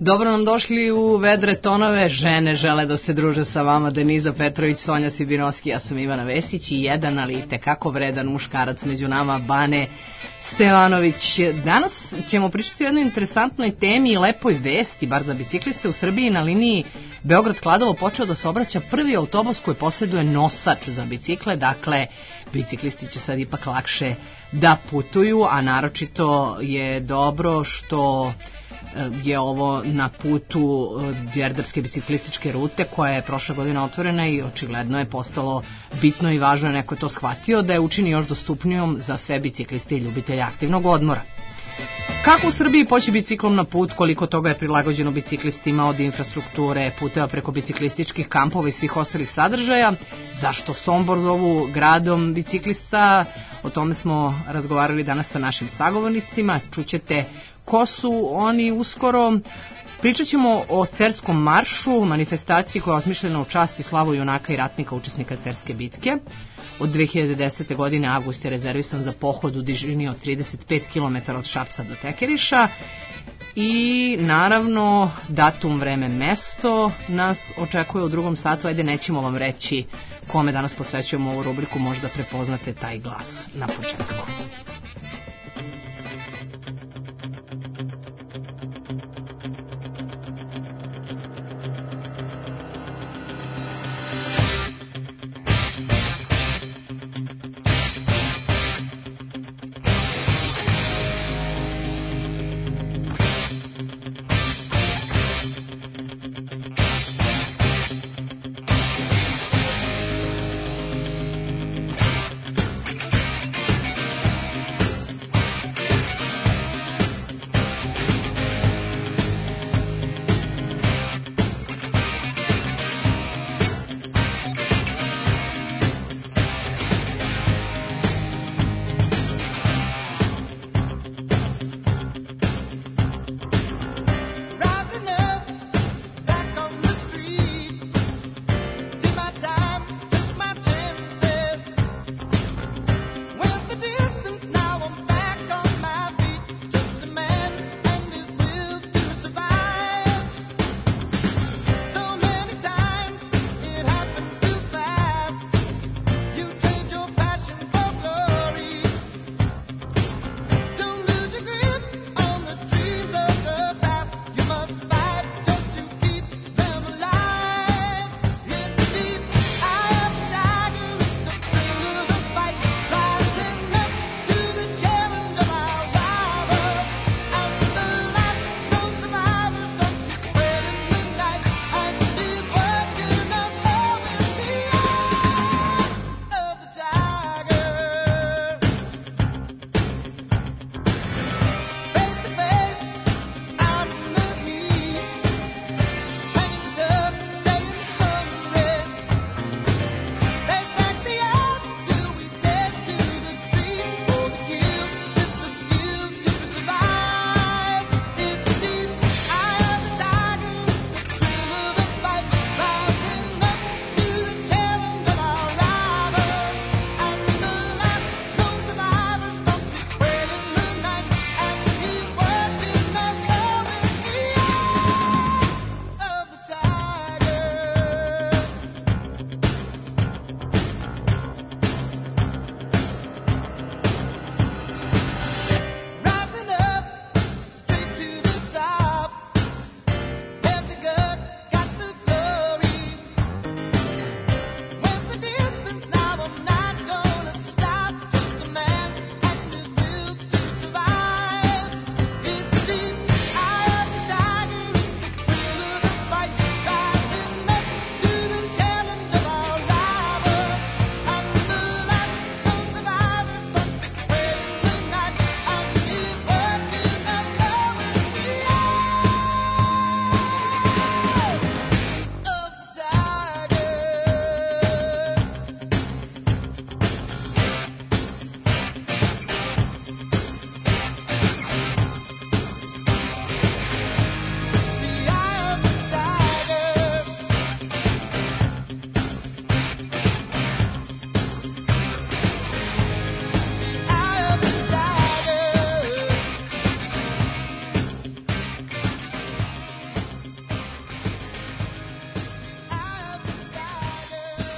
Dobro nam došli u vedre tonove. Žene žele da se druže sa vama. Deniza Petrović, Sonja Sibinovski, ja sam Ivana Vesić i jedan, ali i tekako vredan muškarac među nama, Bane Stevanović. Danas ćemo pričati o jednoj interesantnoj temi i lepoj vesti, bar za bicikliste. U Srbiji na liniji Beograd-Kladovo počeo da se obraća prvi autobus koji posjeduje nosač za bicikle, dakle biciklisti će sad ipak lakše da putuju, a naročito je dobro što je ovo na putu Đerdapske biciklističke rute koja je prošle godine otvorena i očigledno je postalo bitno i važno, neko je to shvatio, da je učini još dostupnijom za sve bicikliste i ljubitelje aktivnog odmora. Kako u Srbiji poći biciklom na put, koliko toga je prilagođeno biciklistima, od infrastrukture, puteva preko biciklističkih kampova i svih ostalih sadržaja, zašto Sombor zovu gradom biciklista, o tome smo razgovarali danas sa našim sagovornicima, čućete ko su oni uskoro. Pričat ćemo o Cerskom maršu, manifestaciji koja je osmišljena u čast i slavu junaka i ratnika učesnika Cerske bitke. Od 2010. godine avgust je rezervisan za pohod u dužini od 35 km od Šapca do Tekeriša. I naravno datum, vreme, mesto nas očekuje u drugom satu. Ajde, nećemo vam reći kome danas posvećujemo ovu rubriku, možda prepoznate taj glas na početku.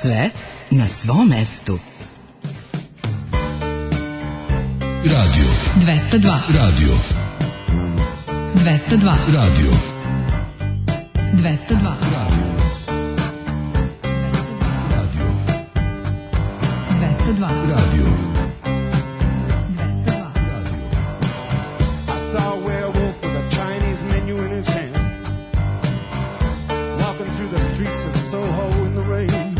Sve na svom mestu. Radio 202. Radio 202. Radio 202. Radio 202. Radio. I saw a werewolf with a Chinese menu in his hand, walking through the streets of Soho in the rain.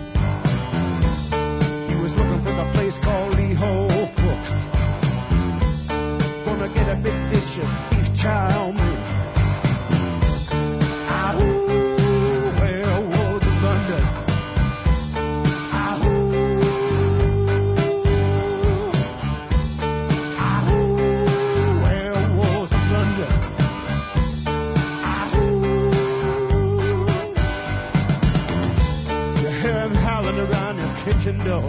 He was looking for the place called Lee Ho Fooks. Gonna get a big dish of beef chow mein. Kitchen door.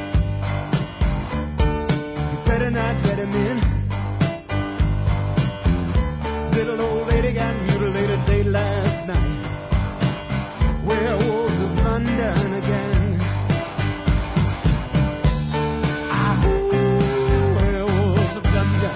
You better not let him in. Little old lady got mutilated late last night. Werewolves of London again. Werewolves of London.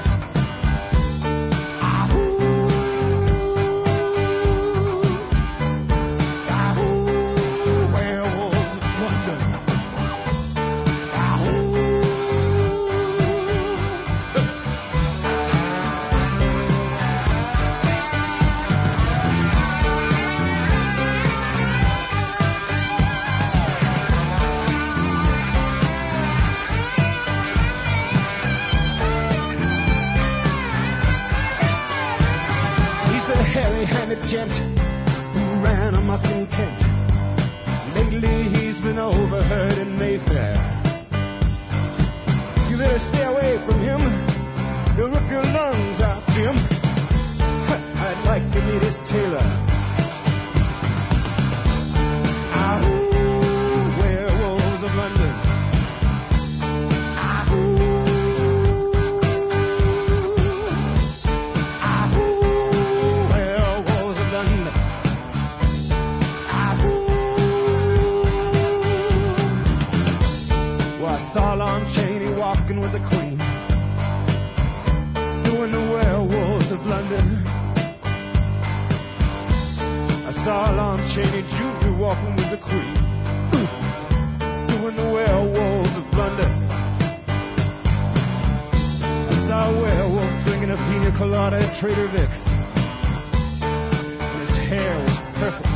Gent who ran amok in Kent. Lately he's been overheard in Mayfair. You better stay away from him. He'll rip your lungs out, Jim. I'd like to meet his tailor. Werewolves of London. Walking with the Queen, doing the werewolves of London. I saw Lon Chaney Jr. walking with the Queen, doing the werewolves of London. I saw a werewolf drinking a pina colada at Trader Vic's, and his hair was perfect.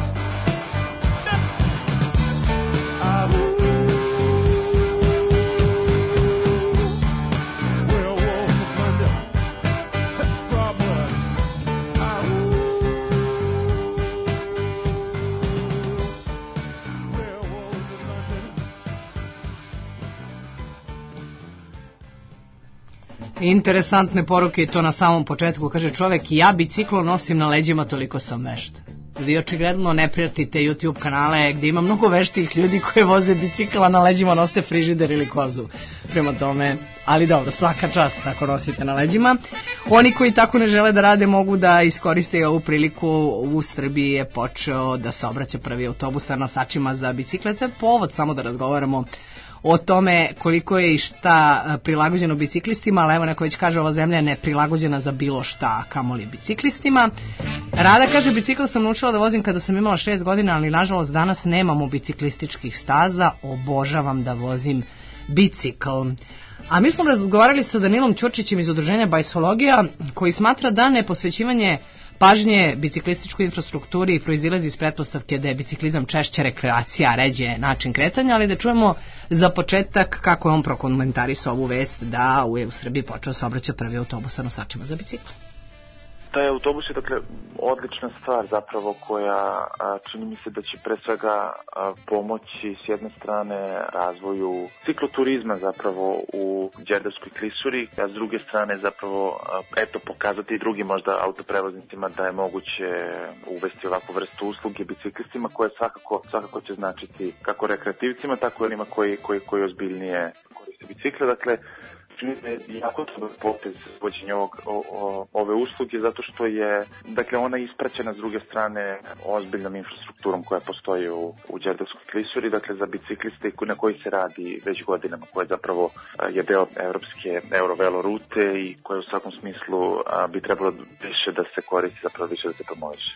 Interesantne poruke i to na samom početku. Kaže čovek, ja biciklo nosim na leđima, toliko sam vešt. Vi očigledno ne pratite YouTube kanale gdje ima mnogo veštih ljudi koji voze bicikla, na leđima nose frižider ili kozu. Prema tome, ali dobro, svaka čast tako nosite na leđima. Oni koji tako ne žele da rade mogu da iskoriste ovu priliku. U Srbiji je počeo da se obraća prvi autobus sa nosačima za bicikle. To je povod samo da razgovaramo o tome koliko je i šta prilagođeno biciklistima, ali evo neko već kaže ova zemlja je neprilagođena za bilo šta, kamoli biciklistima. Rada kaže, bicikl sam naučila da vozim kada sam imala 6 godina, ali nažalost danas nemamo biciklističkih staza, obožavam da vozim bicikl. A mi smo razgovarali sa Danilom Ćurčićem iz udruženja Bajsologija, koji smatra da neposvećivanje pažnje biciklističkoj infrastrukturi proizilazi iz pretpostavke da je biciklizam češće rekreacija, ređe način kretanja, ali da čujemo za početak kako je on prokomentarisao ovu vest da u Srbiji počeo se obraća prvi autobus sa nosačima za bicikl. Taj autobus je dakle odlična stvar zapravo koja čini mi se da će pre svega pomoći s jedne strane razvoju cikloturizma zapravo u Đerdapskoj klisuri, a s druge strane zapravo pokazati i drugim možda autoprevoznicima da je moguće uvesti ovakvu vrstu usluge biciklistima koje svakako će značiti kako rekreativcima tako i onima koji ozbiljnije koriste bicikle. Dakle, čini da je jako dobar potez vođenja ove usluge, zato što je, dakle, ona ispraćena s druge strane ozbiljnom infrastrukturom koja postoji u Đerdapskoj klisuri, dakle, za bicikliste na koji se radi već godinama, koja zapravo je deo evropske Eurovelo rute i koja u svakom smislu bi trebalo više da se koristi, zapravo više da se promoviše.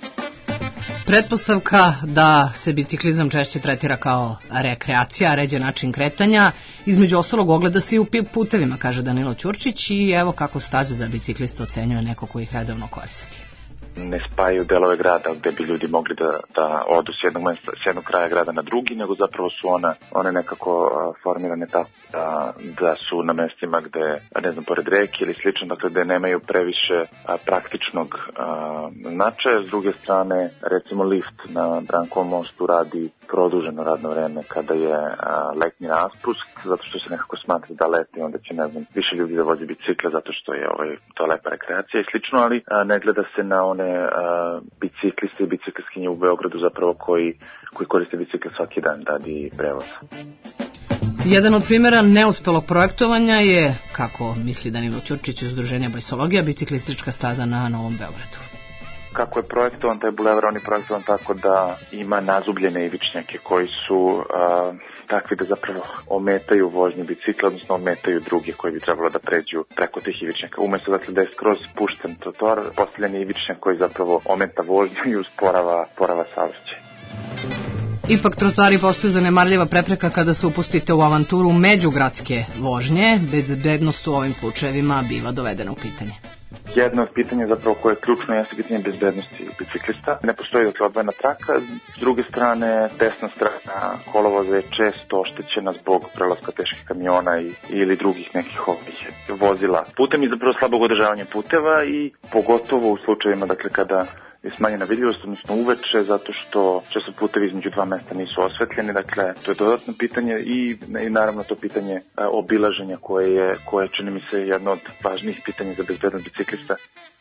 Pretpostavka da se biciklizam češće tretira kao rekreacija, ređe način kretanja, između ostalog ogleda se i u putevima, kaže Danilo Ćurčić, i evo kako staze za bicikliste ocenjuje neko ko ih redovno koristi. Ne spajaju delove grada gde bi ljudi mogli da odu s jednog kraja grada na drugi, nego zapravo su one nekako formirane tako da su na mestima gde, ne znam, pored reke ili slično, dakle gde nemaju previše praktičnog značaja. S druge strane, recimo lift na Brankovom mostu radi produženo radno vreme kada je letnji raspust, zato što se nekako smatra da leti, onda će, ne znam, više ljudi da vozi bicikle zato što je to lepa rekreacija i slično, ali ne gleda se na one bicikliste i bicikliskinje u Beogradu zapravo koji koriste bicikle svaki dan radi prevoza. Jedan od primjera neuspelog projektovanja je, kako misli Danilo Ćurčić iz Udruženja Bajsologija, biciklistička staza na Novom Beogradu. Kako je projektovan taj bulevar, on je projektovan tako da ima nazubljene ivičnjake koji su takvi da zapravo ometaju vožnju bicikla, odnosno ometaju druge koji bi trebalo da pređu preko tih ivičnjaka. Umesto dakle da je skroz pušten trotoar, postavljen je ivičnjak koji zapravo ometa vožnju i usporava saobraćaj. Ipak trotoari postaju zanemarljiva prepreka kada se upustite u avanturu međugradske vožnje, bezbednost u ovim slučajevima biva dovedena u pitanje. Jedno od pitanja zapravo koje je ključno jeste pitanje bezbednosti biciklista. Ne postoji dakle odvojena traka. S druge strane, desna strana kolovoza je često oštećena zbog prelaska teških kamiona ili drugih nekih vozila. Putem je zapravo slabog održavanja puteva i pogotovo u slučajevima dakle kada je smanjena vidljivost, odnosno uveče, zato što često putevi između dva mesta nisu osvetljeni, dakle to je dodatno pitanje i naravno to pitanje obilaženja koje čini mi se jedno od važnijih pitanja za bezbednost biciklista.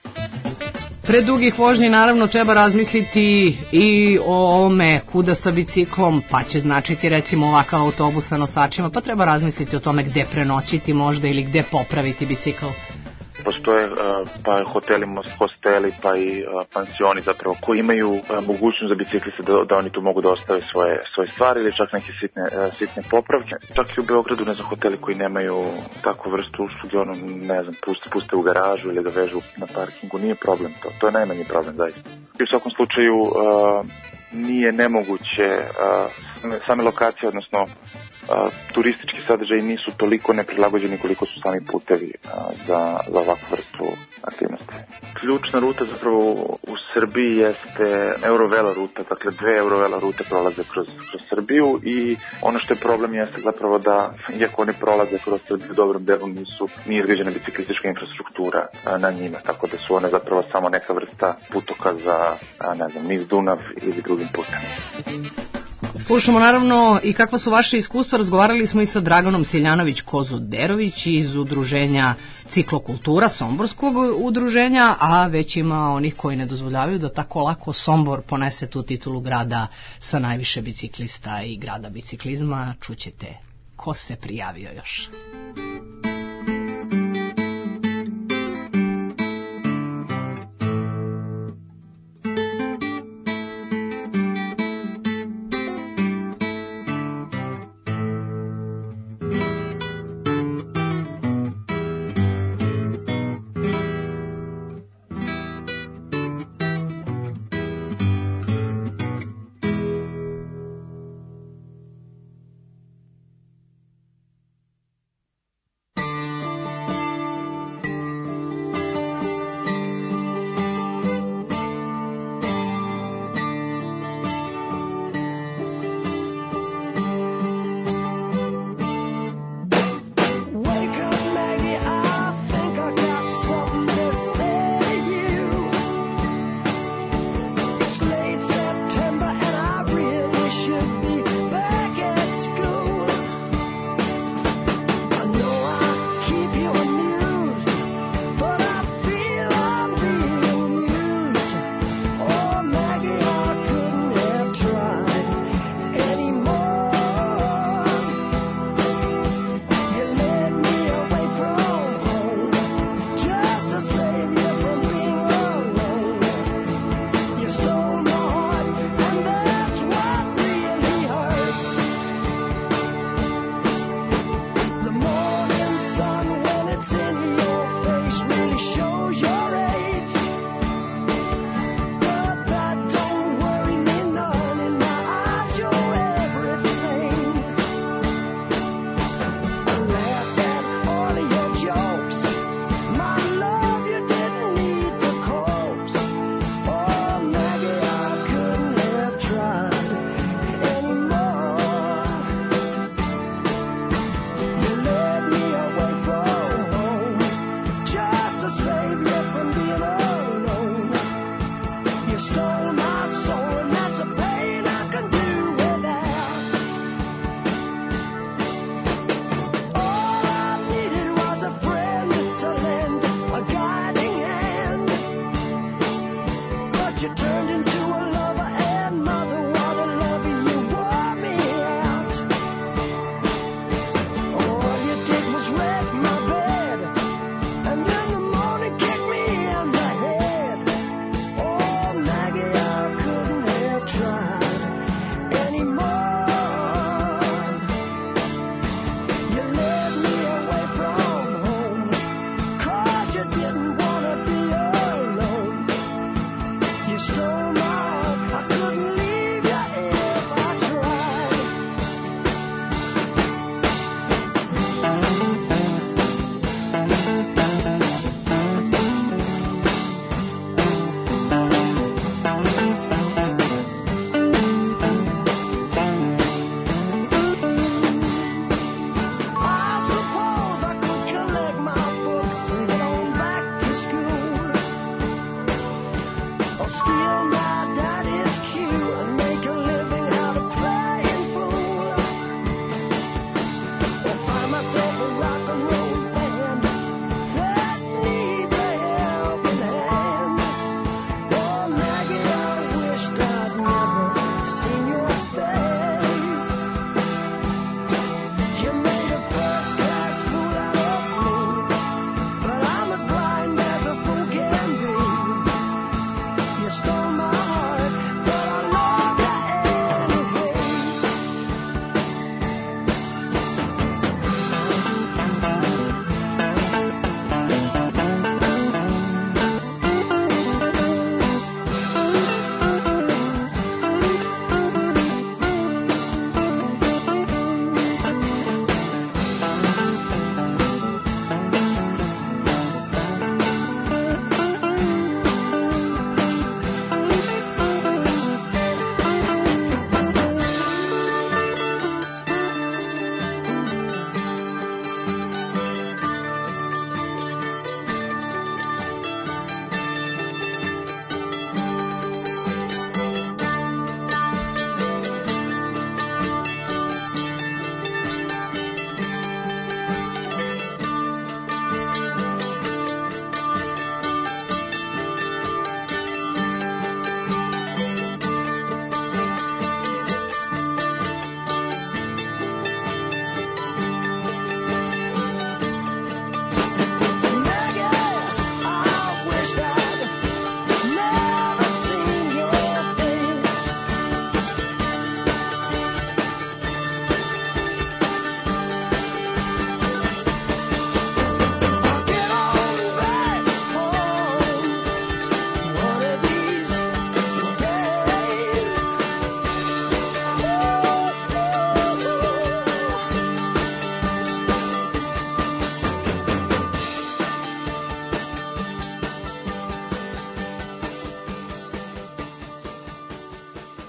Pre dugih vožnji naravno treba razmisliti i o ovome kuda sa biciklom, pa će značiti recimo ovakav autobus sa nosačima, pa treba razmisliti o tome gde prenoćiti možda ili gde popraviti bicikl. Postoje pa hoteli, hosteli, pa i pansioni zapravo koji imaju mogućnost za bicikliste da oni tu mogu da ostave svoje stvari ili čak neke sitne popravke. Čak i u Beogradu, ne znam, hoteli koji nemaju takvu vrstu usluge, ne znam, puste u garažu ili da vežu na parkingu, nije problem to. To je najmanji problem, zaista. I u svakom slučaju nije nemoguće same lokacije, odnosno turistički sadržaji nisu toliko neprilagođeni koliko su sami putevi za ovakvu vrstu aktivnosti. Ključna ruta zapravo u Srbiji jeste Eurovelo ruta, dakle 2 Eurovelo rute prolaze kroz Srbiju i ono što je problem jeste zapravo da, iako oni prolaze kroz Srbiju, u dobrom delu nije izgrađena biciklistička infrastruktura na njima, tako da su one zapravo samo neka vrsta putoka za, ne znam, niz Dunav ili drugim putem. Slušamo naravno i kakva su vaše iskustva. Razgovarali smo i sa Draganom Siljanović-Kozuderović iz udruženja Ciklokultura, somborskog udruženja, a već ima onih koji ne dozvoljavaju da tako lako Sombor ponese tu titulu grada sa najviše biciklista i grada biciklizma. Čućete ko se prijavio još.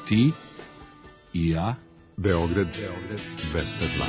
Ti i ja. Beograd 202.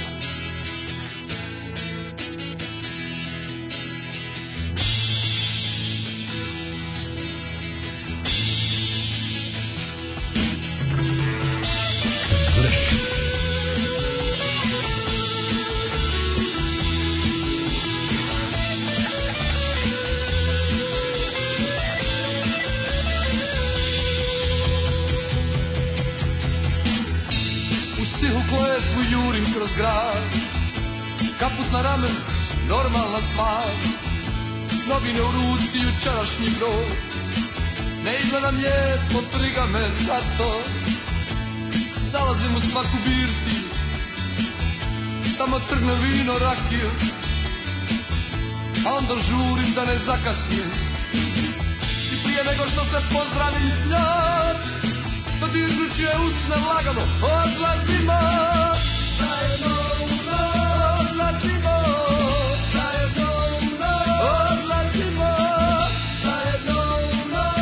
Kaput na ramen, normalna stvar. Novine u ruci, jučerašnji broj. Ne izgledam lijepo, briga me zato. Zalazim u svaku birti, tamo trgne vino, rakiju. A onda žurim da ne zakasnim. I prije nego što se pozdravim s njom, dodirnući je usne lagano, odlazimo. Zajedno u noć, odlazimo. Zajedno u noć, odlazimo. Zajedno u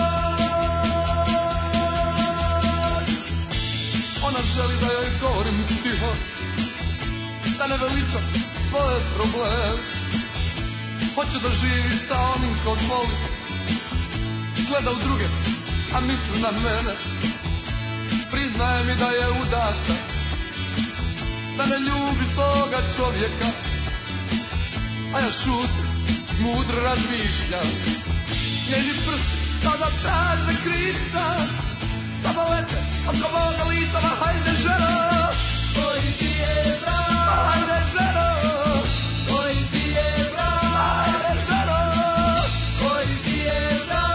noć. Ona želi da joj govorim tiho, da ne veličam svoje probleme. Hoće da živi sa onim kog voli, gleda u druge, a misli na mene. Priznaje mi da je udata, da ne ljubi svoga čovjeka, a ja šutim, mudro razmišljam. Njeni prsti kao da traže krivca, samo lete oko moga lica, ma hajde ženo, koji ti je brak, hajde ženo, koji ti je brak, hajde ženo, koji ti je brak.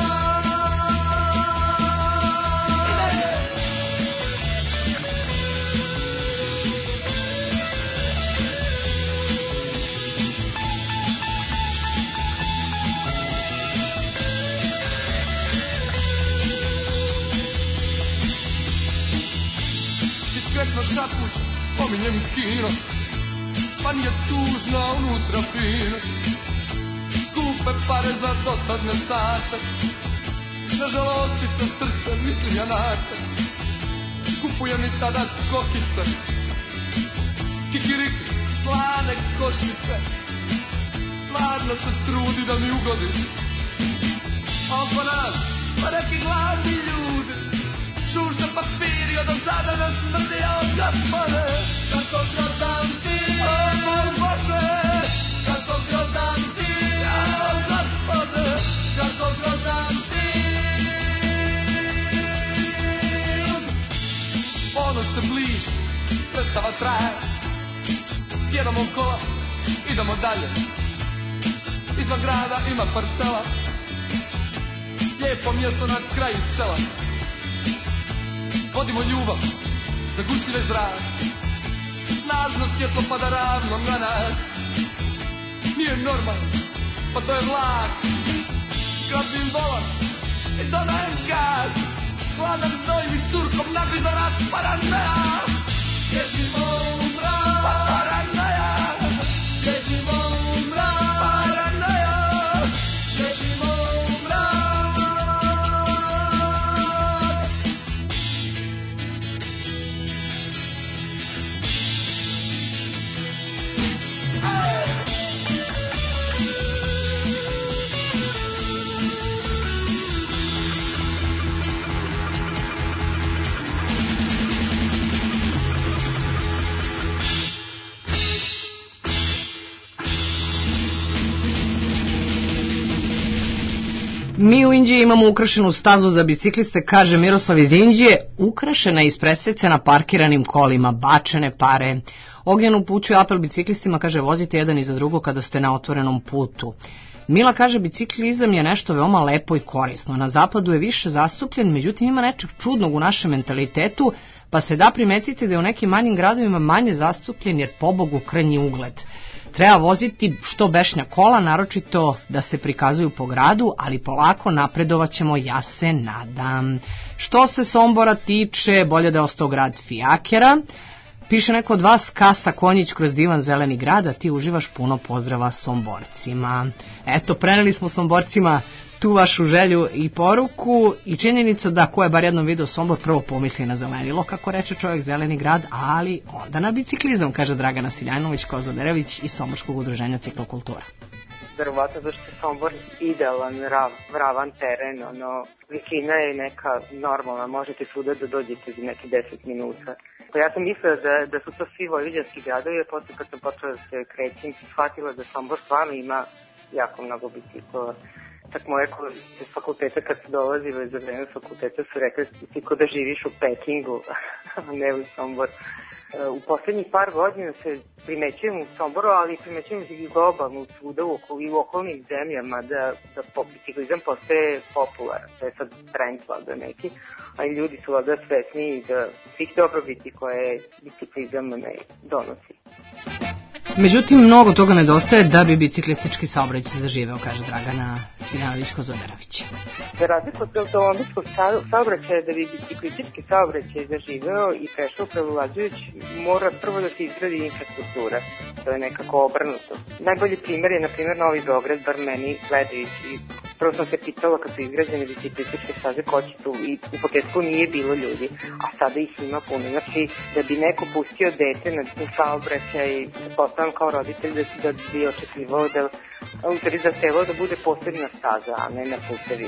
Diskretno šapuć, pominjem kino, pa nije tužna unutra fino. Skupe pare za dosadne sate, na žalostice srce mislim ja na te. Kupujem i tada kokice, kikiriki, slane košnice. Stvarno se trudi da mi ugodi, a oko nas pa neki gladni ljudi. Šušte papiri od ozada nas smrdi, a od gospode, kako grozam ti, o moj Bože, kako grozam ti, o gospode, kako grozam ti. Ponoć se bliži, predstava traje, sjedamo kola, idemo dalje. Izvan grada ima parcela, lijepo mjesto na kraju sela. Vodimo ljubav, zagušljive zrak, snažno svjetlo pada ravno na nas. Nije normalno, pa to je vlak. Grabim volan i dodajem gas, hladan znoj mi curkom nagli do nas paranoja. Bježimo u mrak, paranoja. Bježimo u mrak, paranoja. Bježimo u mrak. Mi u Inđiji imamo ukrašenu stazu za bicikliste, kaže Miroslav iz Inđije, ukrašena i ispresecena parkiranim kolima, bačene pare. Ognjen upućuje apel biciklistima, kaže vozite jedan iza drugog kada ste na otvorenom putu. Mila kaže biciklizam je nešto veoma lepo i korisno. Na zapadu je više zastupljen, međutim ima nečeg čudnog u našem mentalitetu, pa se da primetiti da je u nekim manjim gradovima manje zastupljen jer pobogu krnji ugled. Treba voziti što bešnja kola, naročito da se prikazuju po gradu, ali polako napredovaćemo, ja se nadam. Što se Sombora tiče, bolje da je ostao grad fijakera. Piše neko od vas, Kasa Konjić kroz divan zeleni grad, a ti uživaš puno pozdrava Somborcima. Eto, preneli smo Somborcima tu vašu želju i poruku i činjenica da ko je bar jednom video Sombor prvo pomisli na zelenilo, kako reče čovjek, zeleni grad, ali onda na biciklizam, kaže Dragana Siljanović Kozoderević iz Somborskog udruženja Ciklokultura. Verovatno zašto je Sombor idealan, ravan teren, visina je neka normalna, možete svuda da dođete za neki 10 minuta. Ja sam mislila da su to svi vojvođanski gradovi, a posle kad sam počela da se krećem, shvatila da Sombor stvarno ima jako mnogo biciklova. Čak moje kolege iz fakulteta kad su dolazile za vreme fakulteta su rekli ti ko da živiš u Pekingu, a ne u Sombor. U poslednjih par godina se primećujem u Somboru, ali primećujem i globalno svuda u okolnim zemljama da biciklizam postaje popularan. To je sad trend valjda neki, ali ljudi su valjda svesni da svih dobrobiti koje biciklizam ne donosi. Međutim, mnogo toga nedostaje da bi biciklistički saobraćaj zaživeo, kaže Dragana Siljanović-Kozoderović. Za razliku od automobilskog saobraćaja, da bi biciklistički saobraćaj zaživeo i prešao prevlađujuć, mora prvo da se izgradi infrastruktura. To je nekako obrnuto. Najbolji primjer je, na primjer, Novi Beograd, bar meni gledajući. Prvo sam se pitala kad su izgrađene biciklističke staze ko će tu i u početku nije bilo ljudi, a sada ih ima puno. Znači, da bi neko pustio dete na saobraćaj, postavljam kao roditelj da bi očekivao da zahtevao da bude posebna staza, a ne na putevi.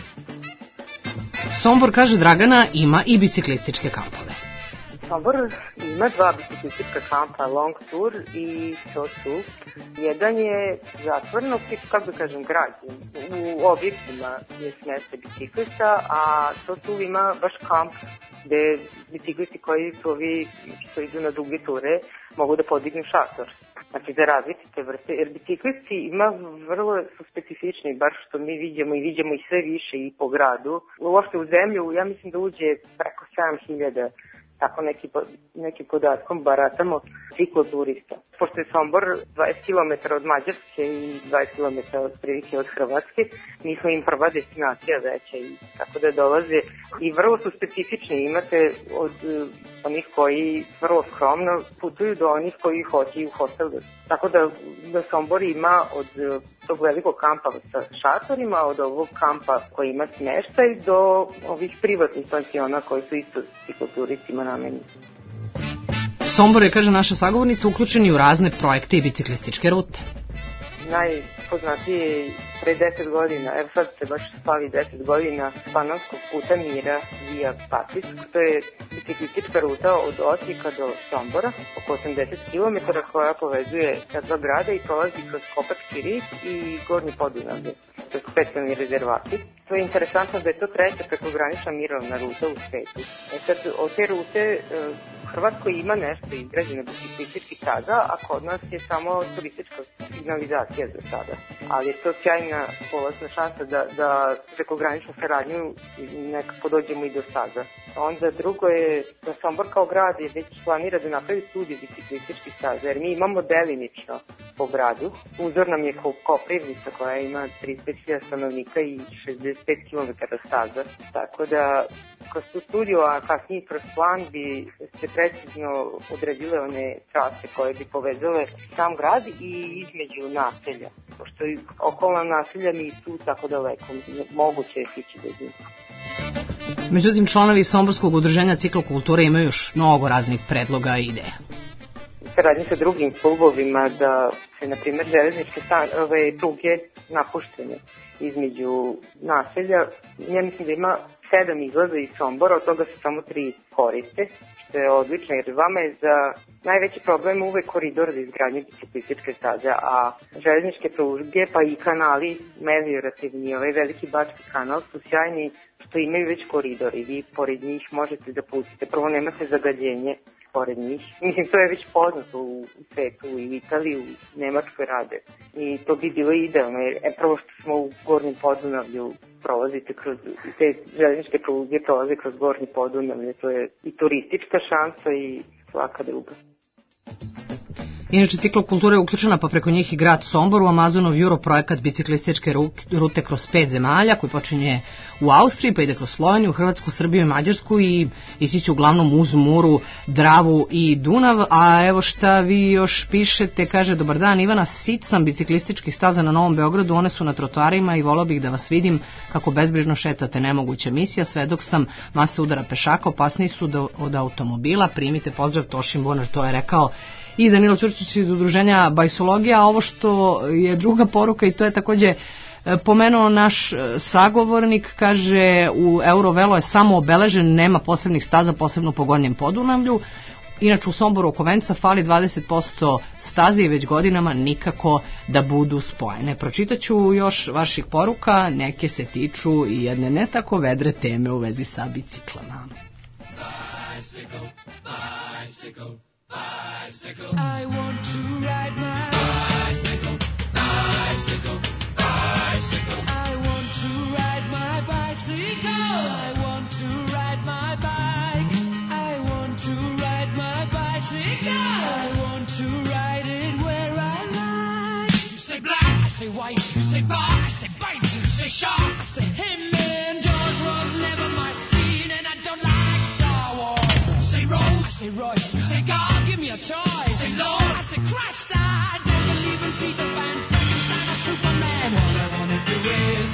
Sombor, kaže Dragana, ima i biciklističke kampove. Sombor ima 2 biciklistička kampa, Long Tour i So Su. Jedan je zatvoreno, kako da kažem, građen. U objektima je smještaj biciklista, a So Su ima baš kamp gde biciklisti koji su ovi što idu na duge ture mogu da podignu šator. Znači za različite vrste, jer biciklisti ima vrlo su specifični, bar što mi vidimo i sve više i po gradu. Uopšte u zemlju, ja mislim da uđe preko 7.000, tako nekim podatkom baratamo, cikloturista. Pošto je Sombor 20 km od Mađarske i 20 km od prilike od Hrvatske, mi smo im prva destinacija veća i tako da dolaze i vrlo su specifični. Imate od onih koji vrlo skromno putuju do onih koji hoće i u hostel. Tako da Sombor ima od tog velikog kampa sa šatorima, od ovog kampa koji ima smještaj do ovih privatnih pansiona koji su isto cikloturistima namenjeni. Sombor je, kaže naša sagovornica, uključeni u razne projekte i biciklističke rute. Najpoznatije je pre 10 godina, evo sad se baš slavi 10 godina, Panonskog puta mira via Patrisk. To je biciklistička ruta od Osijeka do Sombora, oko 80 km, koja povezuje ta dva grada i prolazi kroz Kopački rit i Gornji Podunavlje. To je specijalni rezervati. To je interesantno da je to treća prekogranična mirovna ruta u svetu. Sad, od te rute u Hrvatskoj ima nešto izgrađeno biciklističkih staza, a kod nas je samo turistička signalizacija za sada. Ali je to sjajna polazna šansa da prekograničnu saradnju nekako dođemo i do staza. Onda drugo je da Sombor kao grad je već planira da napravi studiju biciklističkih staza, jer mi imamo delimično po gradu. Uzor nam je Koprivnica koja ima 35.000 stanovnika i 65 km staza. Tako da kroz tu studiju, a kasnije kroz plan bi se precizno odredile one trase koje bi povezale sam grad i između naselja. Pošto i okolna naselja nisu tako daleko, moguće je stići do njih. Međutim, članovi Somborskog udruženja Ciklokulture imaju još mnogo raznih predloga i ideja. Saradnji sa drugim klubovima da se, na primjer, železničke pruge napuštene između naselja. Ja mislim da ima 7 izlaza iz Sombora, od toga se samo 3 koriste, što je odlično, jer vama je za najveći problem uvek koridor za izgradnje biciklističke staze, a železničke pruge pa i kanali meliorativni, ovaj veliki Bački kanal su sjajni što imaju već koridor i vi pored njih možete da pustite. Prvo nemate zagađenje pored njih. Mislim, to je već poznato u svetu, u Italiji, u Nemačkoj rade. I to bi bilo idealno, jer prvo što smo u Gornjem Podunavlju prolazite kroz te železničke pruge, prolaze kroz Gornji Podunavlje, to je i turistička šansa i svaka druga. Inače, ciklokultura je uključena pa preko njih i grad Sombor u Amazonov Euro projekat biciklističke rute kroz 5 zemalja koji počinje u Austriji, pa ide kroz Sloveniju, Hrvatsku, Srbiju i Mađarsku i isiće uglavnom uz Muru, Dravu i Dunav. A evo šta vi još pišete, kaže: dobar dan Ivana, sit sam biciklističkih staza na Novom Beogradu, one su na trotoarima i volao bih da vas vidim kako bezbrižno šetate, nemoguća misija, sve dok sam masa udara pešaka, opasniji su od automobila, primite pozdrav Tošin Bonar, to je rekao i Danilo Ćurčić iz udruženja Bajsologija. A ovo što je druga poruka i to je takođe pomenuo naš sagovornik, kaže: u Eurovelo je samo obeležen, nema posebnih staza, posebno po Gornjem Podunavlju. Inače u Somboru oko Venca fali 20% staze i već godinama nikako da budu spojene. Pročitaću još vaših poruka, neke se tiču i jedne ne tako vedre teme u vezi sa biciklama. Bicycle, bicycle, bicycle. I want to ride my bicycle, bicycle, bicycle. I want to ride my bicycle. I want to ride my bike. I want to ride my bicycle. I want to ride it where I like. You say black, I say white. You say bar, I say bite. You say shark, I say him. And George was never my scene, and I don't like Star Wars. You say Rose, I say Royce. You say God, give me a toy. Say Lord, I say Christ. I don't believe in Peter Pan, Frankenstein, or Superman. All I wanna do is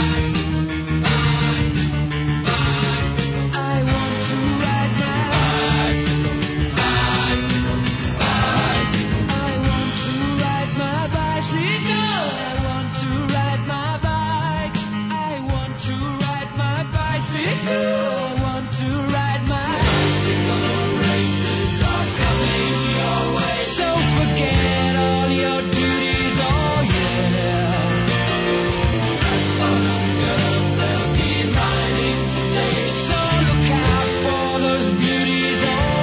I want to ride my bicycle, bicycle, bicycle. I want to ride my bicycle. I want to ride my bike. I want to ride my bicycle. I want to ride my bicycle. Races are coming your way, so forget all your duties. Oh yeah. Girls, they'll be riding today, so look out for those beauties. Oh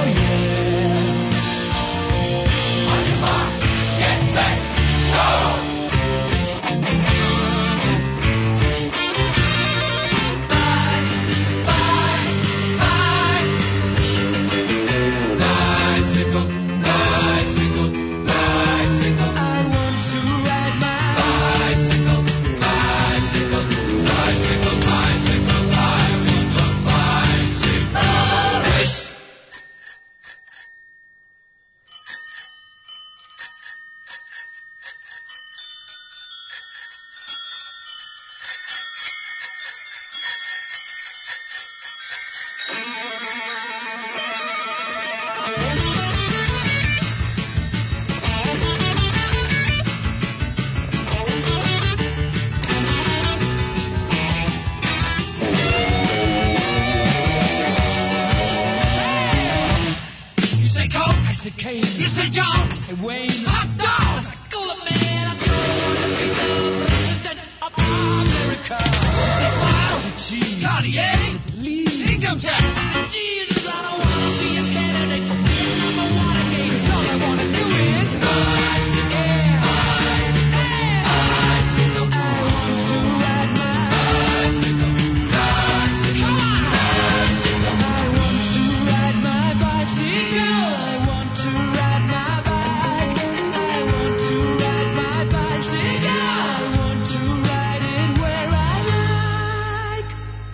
yeah. On your marks, get set, go! Bicycle, bicycle, bicycle. I want to ride my bicycle, bicycle, bicycle, bicycle, bicycle, bicycle race. You say Coke, I say Kane. You say John, I say Wayne. Hot dog, I say Cooler Man. I don't wanna be the president of America. You say Smile, I say Cheese. Cartier, Lee. Income tax, I say Jesus. I don't wanna be a candidate for being number one again. 'Cause all I wanna do is bicycle, bicycle, bicycle. I want to ride my bicycle, bicycle. Come on, bicycle. I want to ride my bicycle. I want to ride my bike. I want to ride my bicycle. I want to ride it where I like.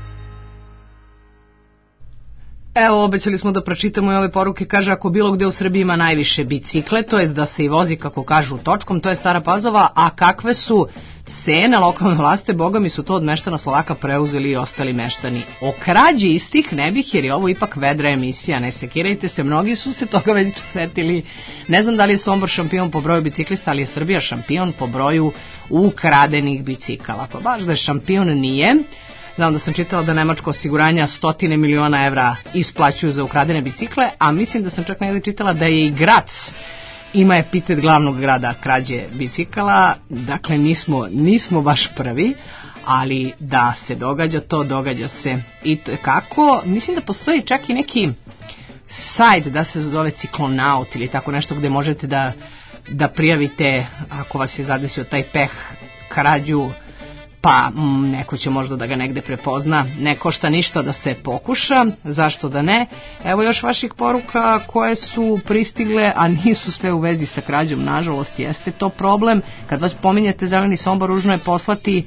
Evo, obećali smo da pročitamo i ove poruke. Kaže: ako bilo gde u Srbiji ima najviše bicikle, to jest da se i vozi, kako kažu, točkom, to je Stara Pazova, a kakve su cene lokalne vlasti, boga mi su to od meštana Slovaka preuzeli i ostali meštani. O krađi istih ne bih, jer je ovo ipak vedra emisija, ne sekirajte se, mnogi su se toga već setili. Ne znam da li je Sombor šampion po broju biciklista, ali je Srbija šampion po broju ukradenih bicikala. Pa baš da je šampion nije. Znam da sam čitala da nemačko osiguranja 100 miliona evra isplaćuju za ukradene bicikle, a mislim da sam čak negdje čitala da je i Grac ima epitet glavnog grada krađe bicikala. Dakle, nismo baš prvi, ali da se događa to, događa se i kako. Mislim da postoji čak i neki sajt da se zove Ciklonaut ili tako nešto, gde možete da prijavite ako vas je zadesio taj peh, krađu pa neko će možda da ga negde prepozna, ne košta ništa da se pokuša, zašto da ne. Evo još vaših poruka koje su pristigle, a nisu sve u vezi sa krađom, nažalost jeste to problem. Kad vas pominjete Zeleni Sombor, ružno je poslati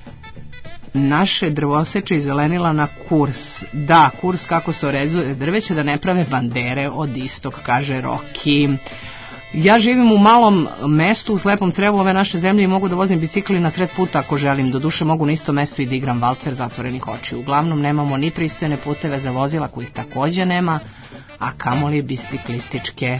naše drvoseče i zelenila na kurs. Da, kurs kako se orezuje drveće da ne prave bandere od istog, kaže Roki. Ja živim u malom mestu u slepom crevu ove naše zemlje i mogu da vozim bicikli na sred puta ako želim. Doduše mogu na istom mestu i da igram valcer zatvorenih očiju. Uglavnom nemamo ni pristojne puteve za vozila kojih takođe nema, a kamoli biciklističke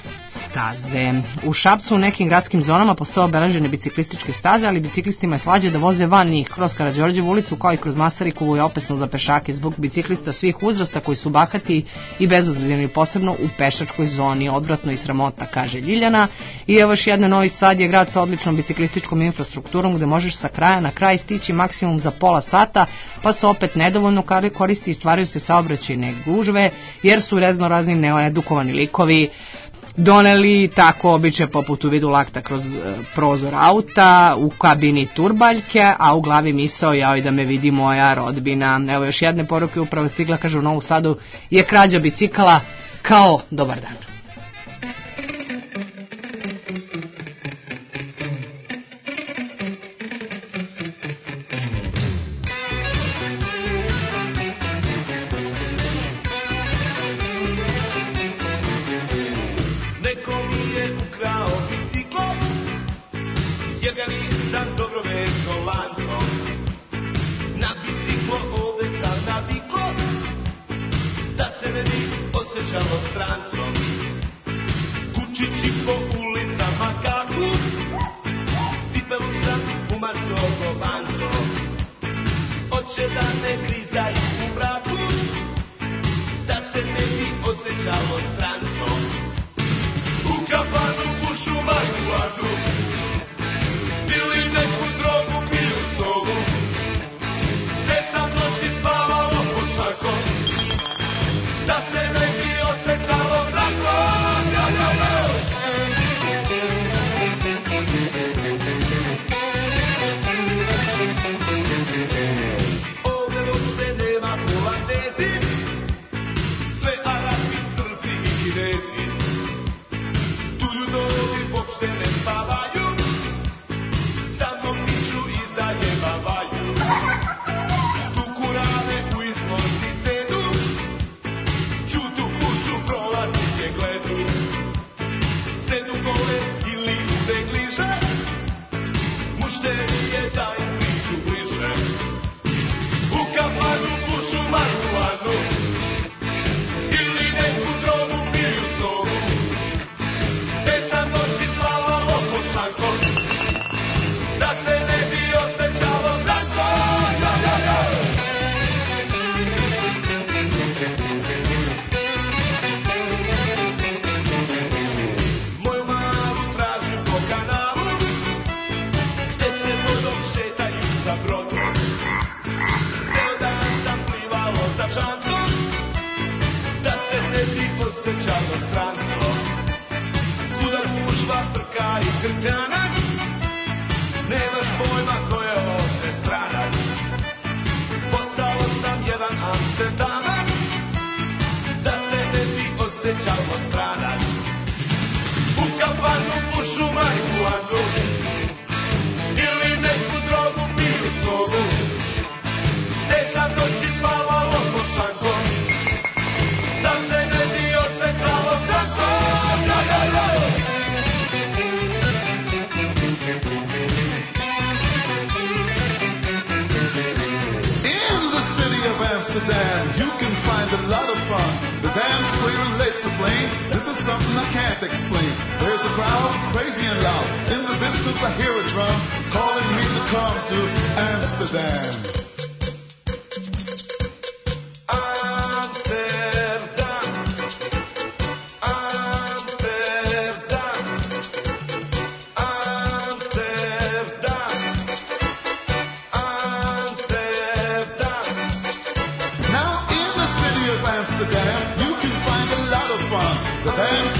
staze. U Šapcu u nekim gradskim zonama postoje obeležene biciklističke staze, ali biciklistima je slađe da voze van njih. Kroz Karađorđevu ulicu kao i kroz Masarikovu je opasno za pešake zbog biciklista svih uzrasta koji su bahati i bezobzirni, posebno u pešačkoj zoni. Odvratno i sramota, kaže Ljiljana. I evo još jedna, Novi Sad je grad sa odličnom biciklističkom infrastrukturom gde možeš sa kraja na kraj stići maksimum za pola sata, pa se opet nedovoljno koristi i stvaraju se saobraćajne gužve jer su raznorazni needukovani likovi doneli tako običaj poput u vidu lakta kroz prozor auta, u kabini turbaljke, a u glavi misao jao i da me vidi moja rodbina. Evo još jedne poruke upravo stigla, kaže u Novu Sadu je krađa bicikala kao dobar dan.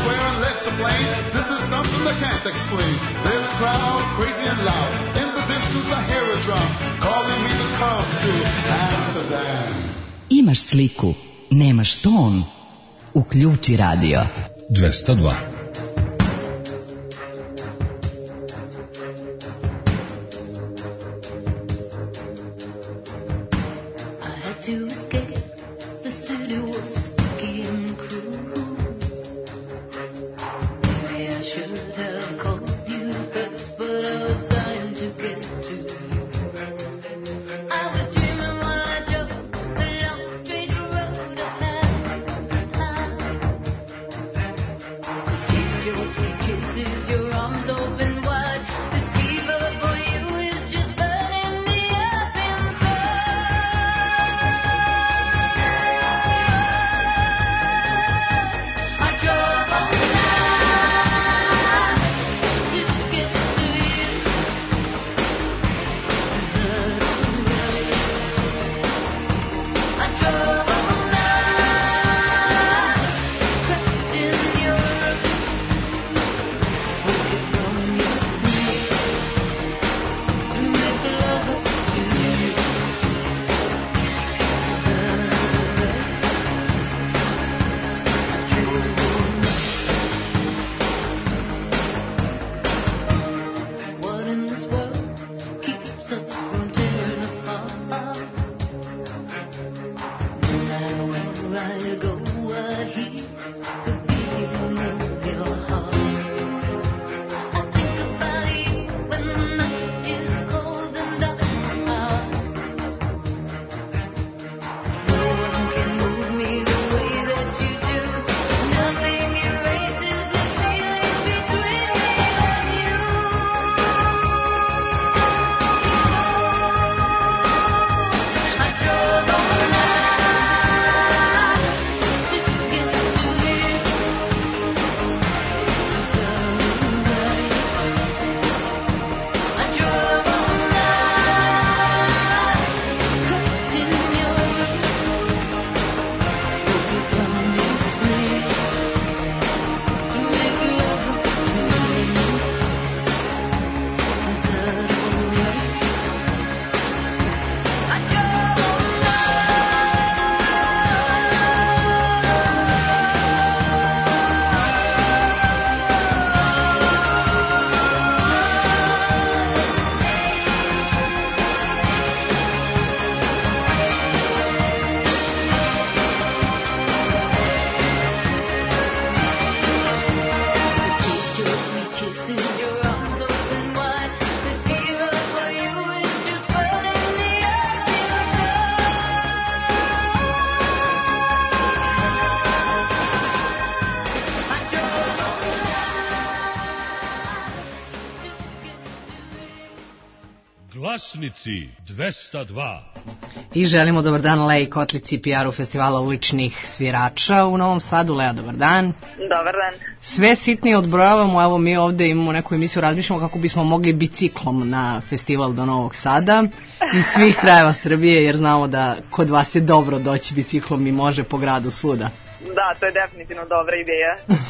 This is something I can't explain. There's a crowd, crazy and loud. In the distance to Zaheradrum, calling me to come to Amsterdam. Imaš sliku, nemaš ton. Uključi radio. 202. Glasnici 202. I želimo dobar dan Leji Kotlici, PR-u festivala uličnih svirača u Novom Sadu. Lea, dobar dan. Dobar dan. Sve sitnije odbrojavamo, evo mi ovde imamo neku emisiju, razmišljamo kako bismo mogli biciklom na festival do Novog Sada iz svih krajeva Srbije, jer znamo da kod vas je dobro doći biciklom i može po gradu svuda. Da, to je definitivno dobra ideja.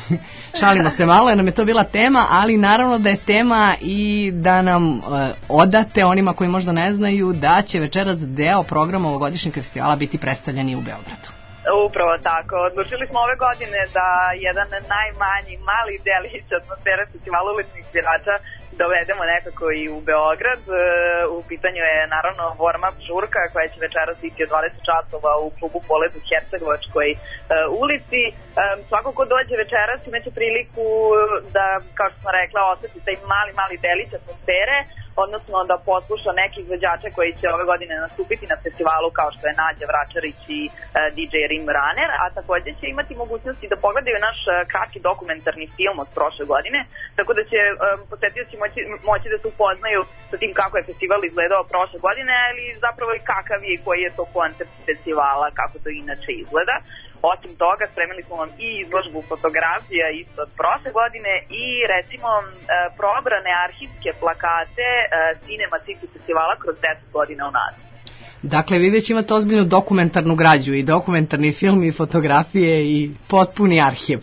Šalimo se malo, jer nam je to bila tema, ali naravno da je tema i da nam odate onima koji možda ne znaju da će večeras deo programa ovogodišnjeg festivala biti predstavljeni u Beogradu. Upravo tako. Odlučili smo ove godine da jedan najmanji, mali delić atmosfere festivala uličnih svirača dovedemo nekako i u Beograd. U pitanju je naravno warm-up žurka koja će večeras biti od 20 časova u klubu Polet u Hercegovačkoj ulici. Svako ko dođe večeras imaće priliku da, kao što sam rekla, osjeti taj mali delić atmosfere, odnosno da posluša neki izvođače koji će ove godine nastupiti na festivalu, kao što je Nađa Vračarić i DJ Rim Runner, a takođe će imati mogućnosti da pogledaju naš kratki dokumentarni film od prošle godine, tako da će posetioci moći da se upoznaju sa tim kako je festival izgledao prošle godine, ali zapravo i kakav je i koji je to koncept festivala, kako to inače izgleda. Osim toga, spremili smo vam i izložbu fotografija isto od prošle godine i recimo probrane arhivske plakate Cinema City festivala kroz 10 godina unazad. Dakle, vi već imate ozbiljnu dokumentarnu građu i dokumentarni film i fotografije i potpuni arhiv.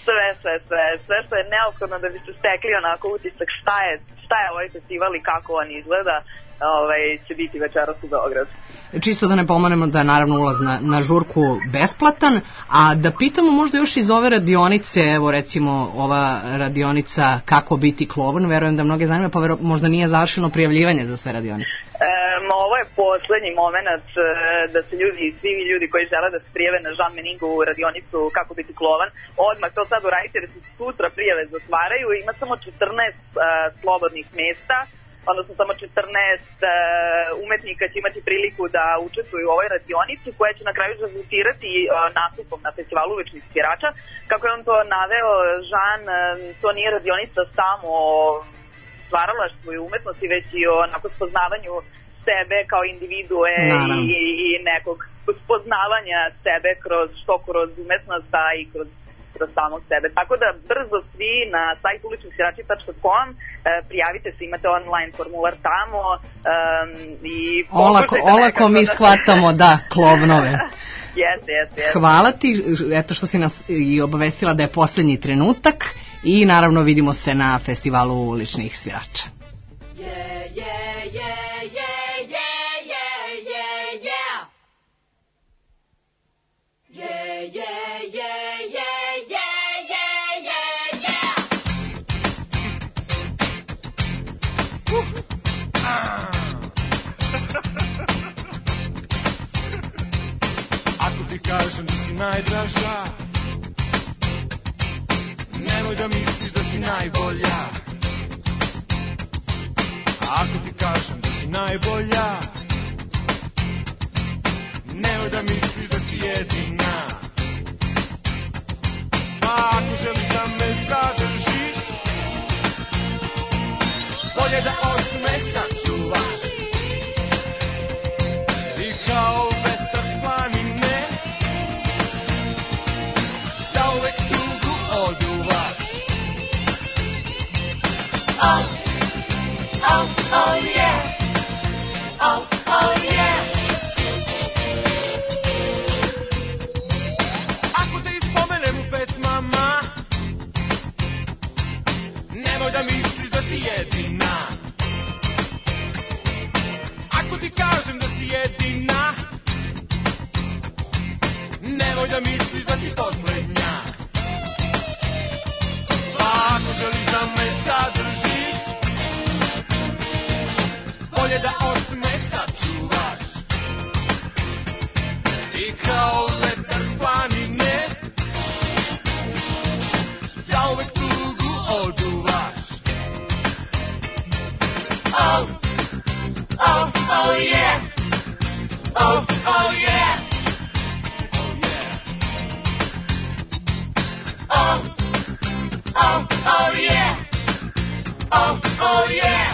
Sve što je neophodno da biste stekli onako utisak šta je ovaj festival i kako on izgleda. će biti večeras u Beogradu. Čisto da ne pomenemo da je naravno ulaz na žurku besplatan, a da pitamo možda još iz ove radionice, evo recimo ova radionica Kako biti klovn, verujem da mnoge zanima, pa možda nije završeno prijavljivanje za sve radionice. Ovo je poslednji moment da se svi ljudi koji žele da se prijave na Jean Meningu u radionicu Kako biti klovan, odmah to sad uradite jer se sutra prijave zatvaraju, ima samo 14 slobodnih mesta, odnosno samo 14 umetnika će imati priliku da učestvuju u ovoj radionici koja će na kraju rezultirati nastupom na festivalu Uvečnih svirača. Kako je on to naveo, Jean, to nije radionica samo o stvaralaštvu i umetnosti, već i o spoznavanju sebe kao individue i nekog spoznavanja sebe kroz umetnost i kroz samog sebe. Tako da brzo svi na sajt uličnisvirači.com prijavite se, imate online formular tamo i olako mi shvatamo da klovnove. Yes. Hvala ti, eto što si nas i obavestila da je poslednji trenutak i naravno vidimo se na festivalu uličnih svirača. Ako ti kažem da si najdraža, nemoj da misliš da si najbolja. Ako ti kažem da si najbolja, nemoj da misliš da si jedina. Pa ako želiš da me zadržiš, bolje da osmeh sačuvaš. I kao vetar s planine, zauvek tugu oduvaš. Oh, oh, oh yeah. Oh, oh yeah. Ako te ispomenem u pesmama, nemoj da misliš da si jedina. Ako ti kažem da si jedina, nemoj da misliš da si poslednja. Pa ako želiš da me zadržiš, bolje da osmeh sačuvaš. I kao vetar s planine, zauvek tugu oduvaš. Oh, oh, oh yeah. Oh, oh yeah. Oh, oh, oh yeah. Oh, oh yeah.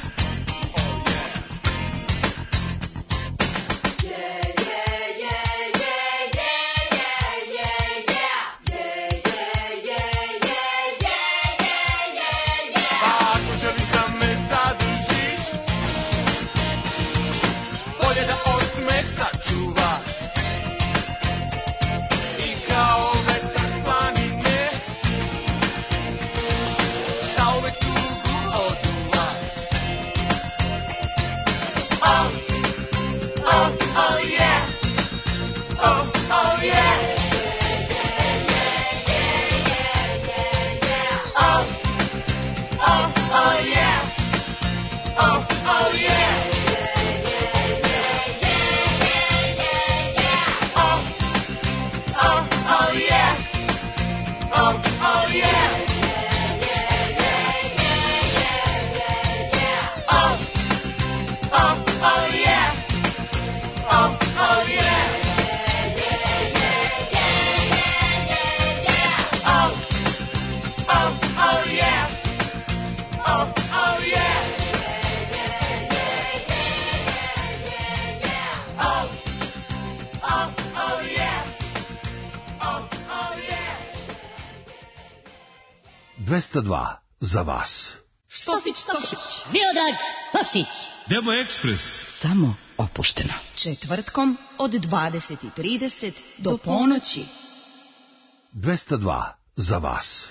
za vas. Štosić. Miodrag Štosić. Demo Ekspres. Samo opušteno. Četvrtkom od 20:30 do ponoći. 202 za vas.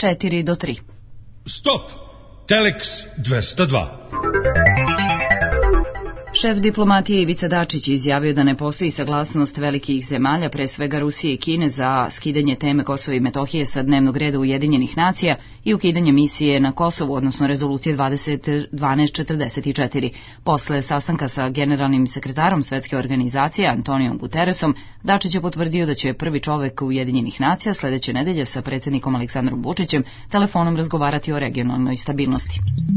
4 do 3. Stop! Telex 202. Šef diplomatije Ivica Dačić izjavio da ne postoji saglasnost velikih zemalja, pre svega Rusije i Kine, za skidanje teme Kosova i Metohije sa dnevnog reda Ujedinjenih nacija i ukidanje misije na Kosovu, odnosno rezolucije 1244. Posle sastanka sa generalnim sekretarom Svetske organizacije Antonijom Guterresom, Dačić je potvrdio da će prvi čovek Ujedinjenih nacija sledeće nedelje sa predsjednikom Aleksandrom Vučićem telefonom razgovarati o regionalnoj stabilnosti.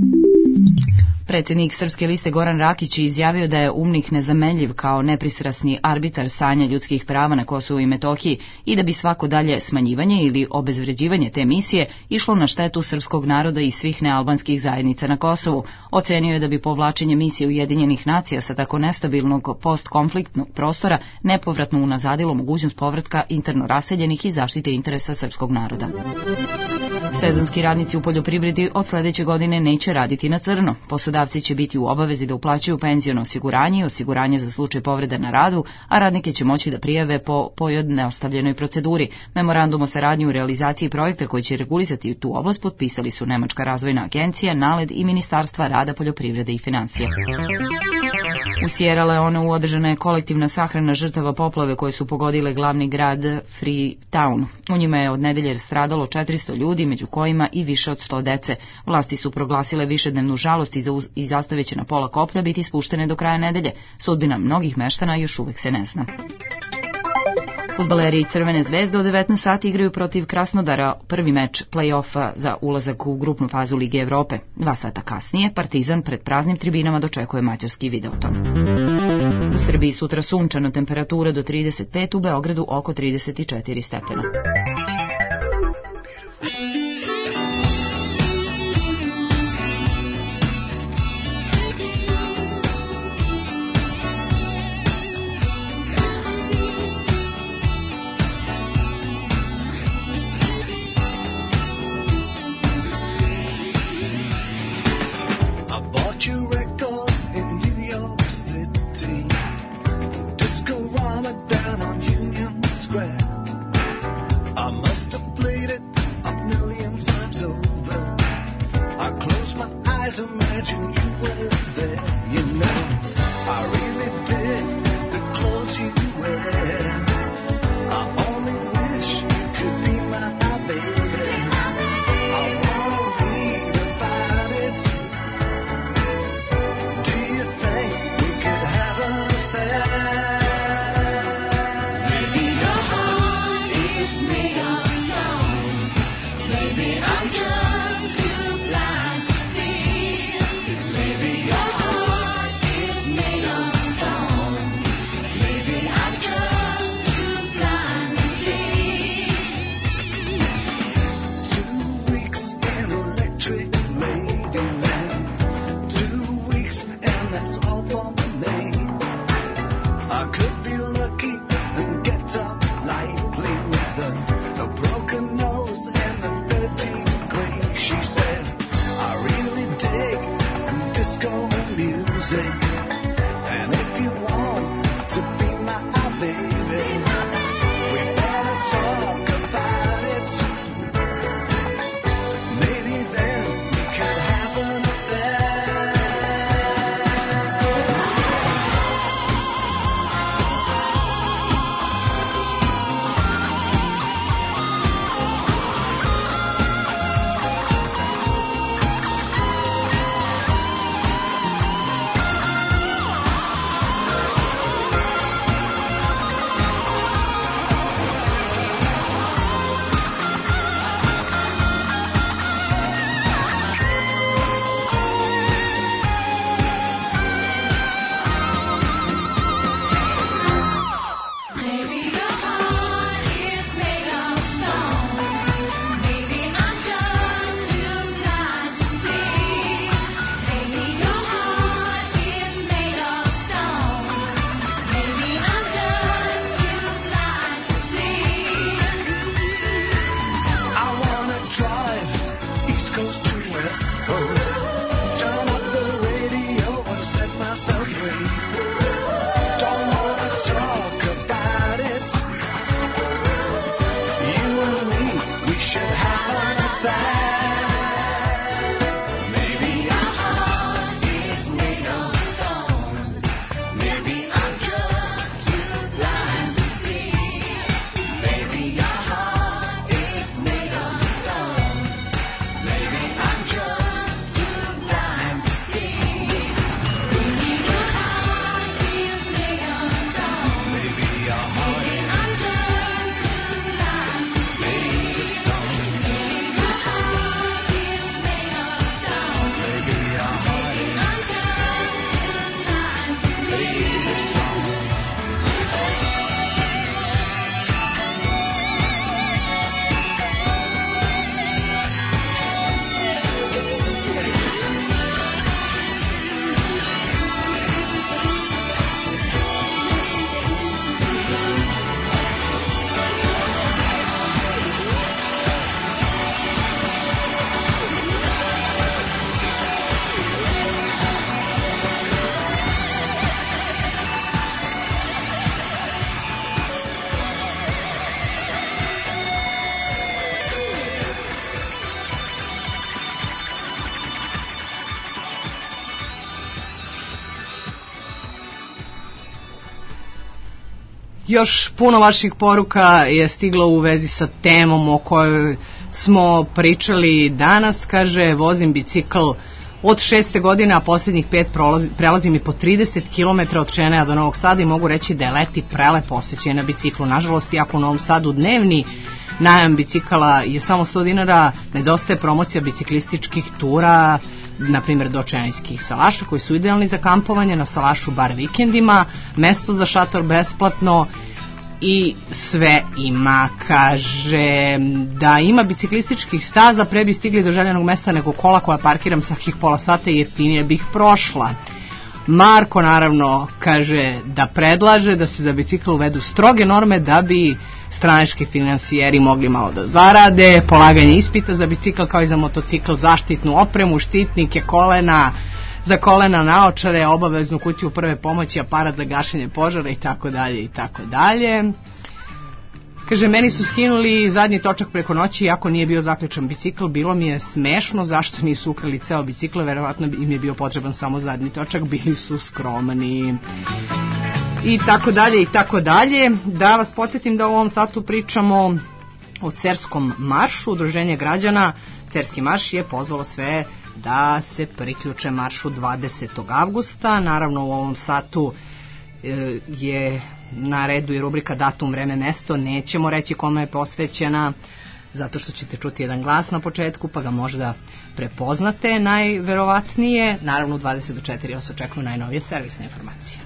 Predsjednik Srpske liste Goran Rakić izjavio da je UMNIK nezamenljiv kao nepristrasni arbitar stanja ljudskih prava na Kosovu i Metohiji i da bi svako dalje smanjivanje ili obezvređivanje te misije išlo na štetu srpskog naroda i svih nealbanskih zajednica na Kosovu. Ocenio je da bi povlačenje misije Ujedinjenih nacija sa tako nestabilnog postkonfliktnog prostora nepovratno unazadilo mogućnost povratka interno raseljenih i zaštite interesa srpskog naroda. Sezonski radnici u poljoprivredi od sledeće godine neće raditi na crno. Poslodavci će biti u obavezi da uplaćuju penziono osiguranje i osiguranje za slučaj povrede na radu, a radnike će moći da prijave po pojednostavljenoj proceduri. Memorandum o saradnji u realizaciji projekta koji će regulisati tu oblast potpisali su Nemačka razvojna agencija, NALED i Ministarstva rada, poljoprivrede i financija. U Sierra Leoneu održana je kolektivna sahrana žrtava poplave koje su pogodile glavni grad Freetown. U njima je od nedelje stradalo 400 ljudi, među kojima i više od 100 dece. Vlasti su proglasile višednevnu žalost i zastave će na pola koplja biti spuštene do kraja nedelje. Sudbina mnogih meštana još uvek se ne zna. Fudbaleri Crvene zvezde od 19 sati igraju protiv Krasnodara prvi meč play-offa za ulazak u grupnu fazu Lige Evrope. 2 sata kasnije Partizan pred praznim tribinama dočekuje mađarski Videoton. U Srbiji sutra sunčano, temperatura do 35, u Beogradu oko 34 stepena. Down on Union Square, I must have played it 1,000,000 Još puno vaših poruka je stiglo u vezi sa temom o kojoj smo pričali danas. Kaže, vozim bicikl od 6. godine, a posljednjih 5 prelazim i po 30 km od Čeneja do Novog Sada i mogu reći da je leti prelepo osjećaj na biciklu. Nažalost, iako u Novom Sadu dnevni najam bicikala je samo 100 dinara, nedostaje promocija biciklističkih tura, na primjer do Čenejskih salaša koji su idealni za kampovanje, na salašu bar vikendima, mesto za šator besplatno i sve ima. Kaže da ima biciklističkih staza, pre bi stigli do željenog mesta nego kola koja parkiram svakih pola sata i jeftinije bih prošla. Marko naravno kaže da predlaže da se za bicikl uvedu stroge norme da bi stranački finansijeri mogli malo da zarade, polaganje ispita za bicikl kao i za motocikl, zaštitnu opremu, štitnike, kolena, za kolena, naočare, obaveznu kutiju prve pomoći, aparat za gašenje požara i tako dalje i tako dalje. Kaže, meni su skinuli zadnji točak preko noći, iako nije bio zaključan bicikl, bilo mi je smešno zašto nisu ukrali ceo bicikl, verovatno im je bio potreban samo zadnji točak, bili su skromni. I tako dalje i tako dalje. Da vas podsjetim da u ovom satu pričamo o Cerskom maršu. Udruženje građana Cerski marš je pozvalo sve da se priključe maršu 20. avgusta. Naravno u ovom satu je na redu i rubrika datum, vreme, mesto. Nećemo reći kome je posvećena, zato što ćete čuti jedan glas na početku, pa ga možda prepoznate najverovatnije. Naravno u 20 do 4 vas očekuju najnovije servisne informacije.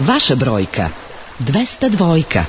Vaša brojka 202.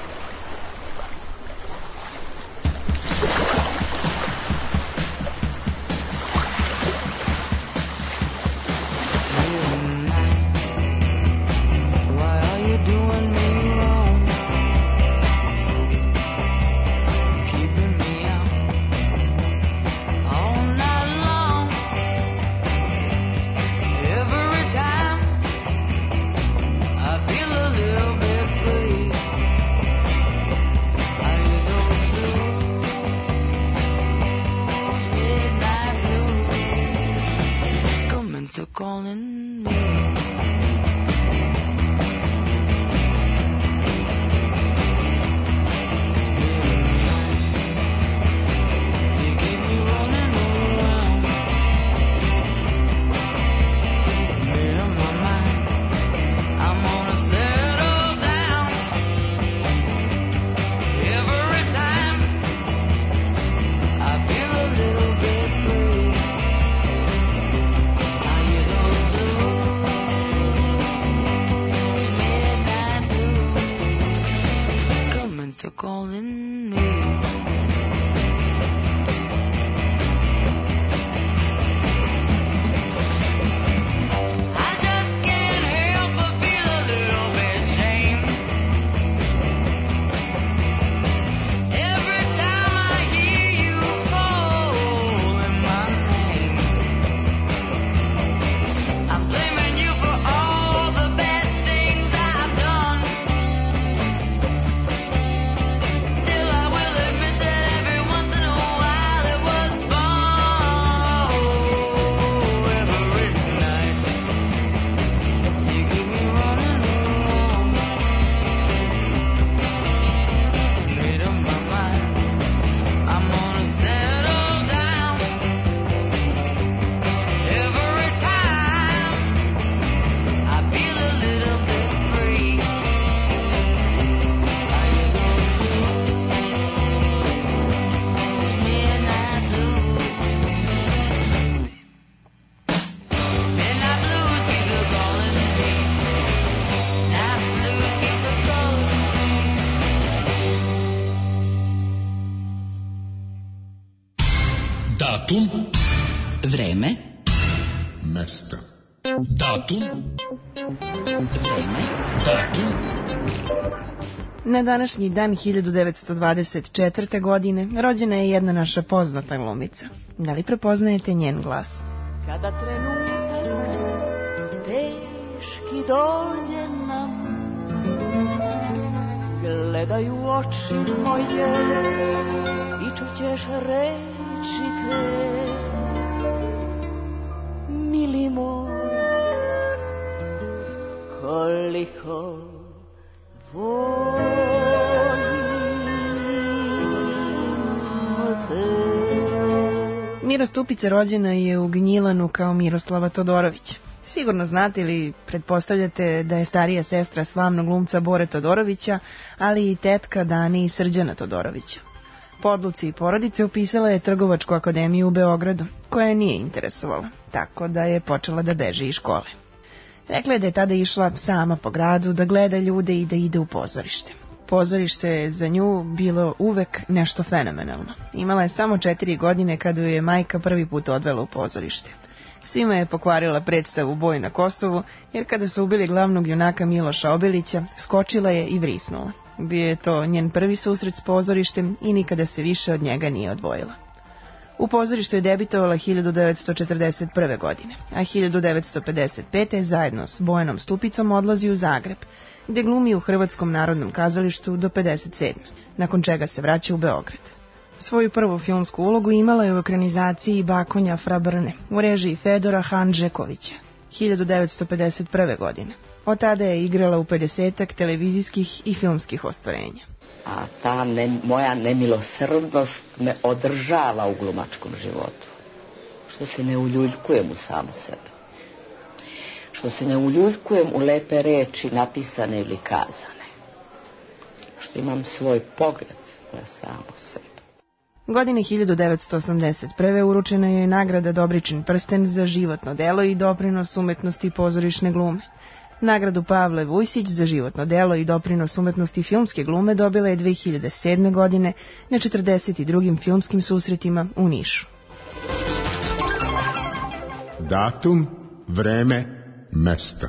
Datum, vreme, Mesto. datum, vreme, datum, Na današnji dan 1924. godine rođena je jedna naša poznata glumica. Da li prepoznajete njen glas? Kada trenutak teški dođe nam, gledaj u oči moje i čućeš reči te, mili moj, koliko volim te. Mira Stupica rođena je u Gnjilanu kao Miroslava Todorović. Sigurno znate ili pretpostavljate da je starija sestra slavnog glumca Bore Todorovića, ali i tetka Dani i Srđana Todorovića. Po odluci i porodice upisala je Trgovačku akademiju u Beogradu, koja je nije interesovala, tako da je počela da beži iz škole. Rekla je da je tada išla sama po gradu, da gleda ljude i da ide u pozorište. Pozorište je za nju bilo uvek nešto fenomenalno. Imala je samo 4 godine kada ju je majka prvi put odvela u pozorište. Svima je pokvarila predstavu Boj na Kosovu, jer kada su ubili glavnog junaka Miloša Obilića, skočila je i vrisnula. Bio je to njen prvi susret s pozorištem i nikada se više od njega nije odvojila. U pozorištu je debitovala 1941. godine, a 1955. zajedno s Bojanom Stupicom odlazi u Zagreb, gde glumi u Hrvatskom narodnom kazalištu do 57. nakon čega se vraća u Beograd. Svoju prvu filmsku ulogu imala je u ekranizaciji Bakonja Fra Brne u režiji Fedora Handžekovića 1951. godine. Od tada je igrala u 50-ak televizijskih i filmskih ostvarenja. A ta moja nemilosrdnost me održava u glumačkom životu. Što se ne uljuljkujem u samu sebe. Što se ne uljuljkujem u lepe reči napisane ili kazane. Što imam svoj pogled na samu sebe. Godine 1981. uručena je nagrada Dobričin prsten za životno delo i doprinos umetnosti pozorišne glume. Nagradu Pavle Vujsić za životno delo i doprinos umetnosti filmske glume dobila je 2007. godine na 42. filmskim susretima u Nišu. Datum, vreme, mesto.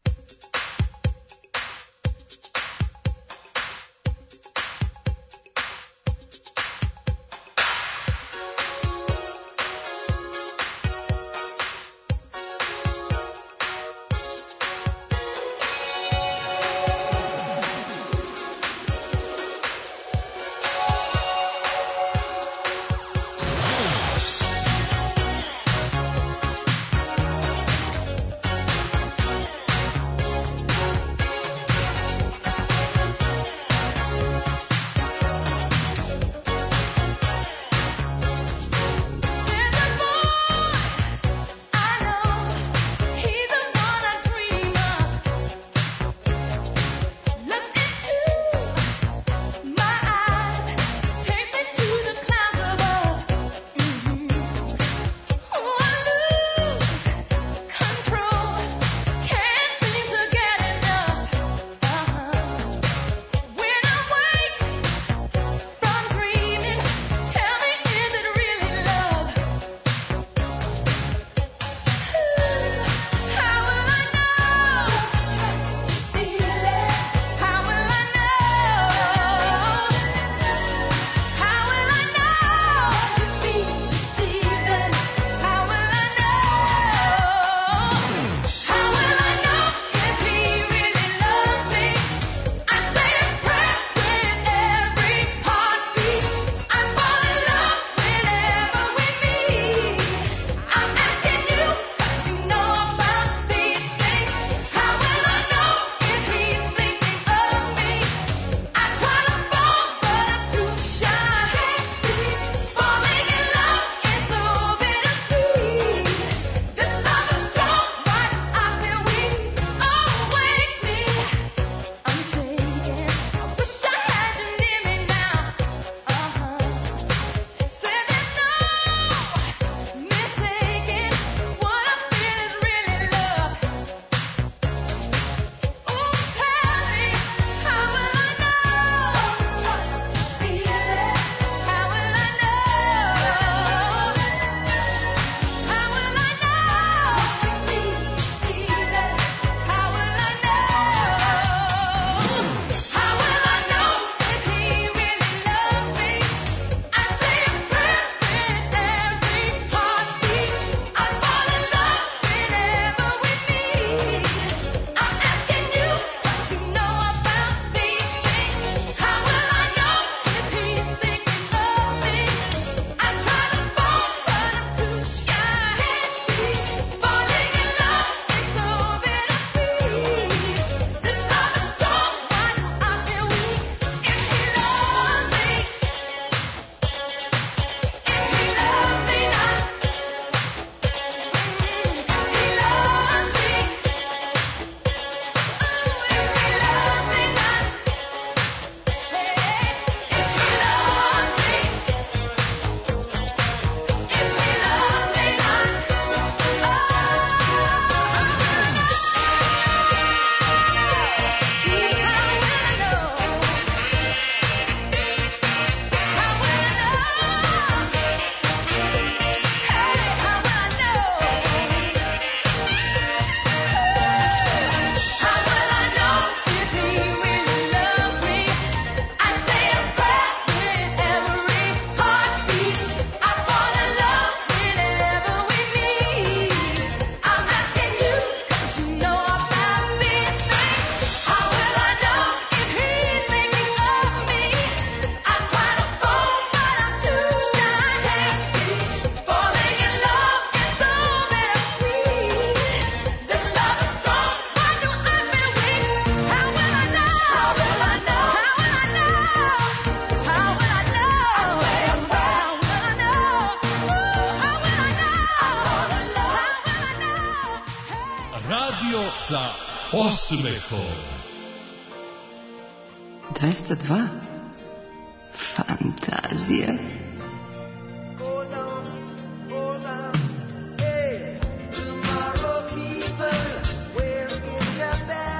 Radio sa osmehom. 202. Fantazija. Tomorrow people, we're in the bed.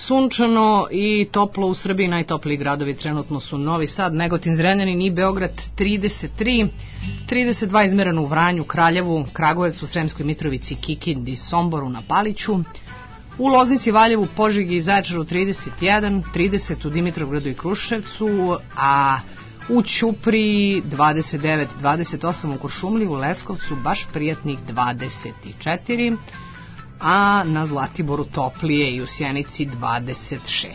Sunčano i toplo u Srbiji, najtopliji gradovi trenutno su Novi Sad, Negotin, Zrenjanin i Beograd 33, 32 izmereno u Vranju, Kraljevu, Kragujevcu, Sremskoj Mitrovici, Kikindi, Somboru, na Paliću, u Loznici, Valjevu, Požegi i Zaječaru 31, 30 u Dimitrovgradu i Kruševcu, a u Ćupriji 29, 28 u Kuršumliji, u Leskovcu baš prijatnih 24, a na Zlatiboru toplije i u Sjenici 26.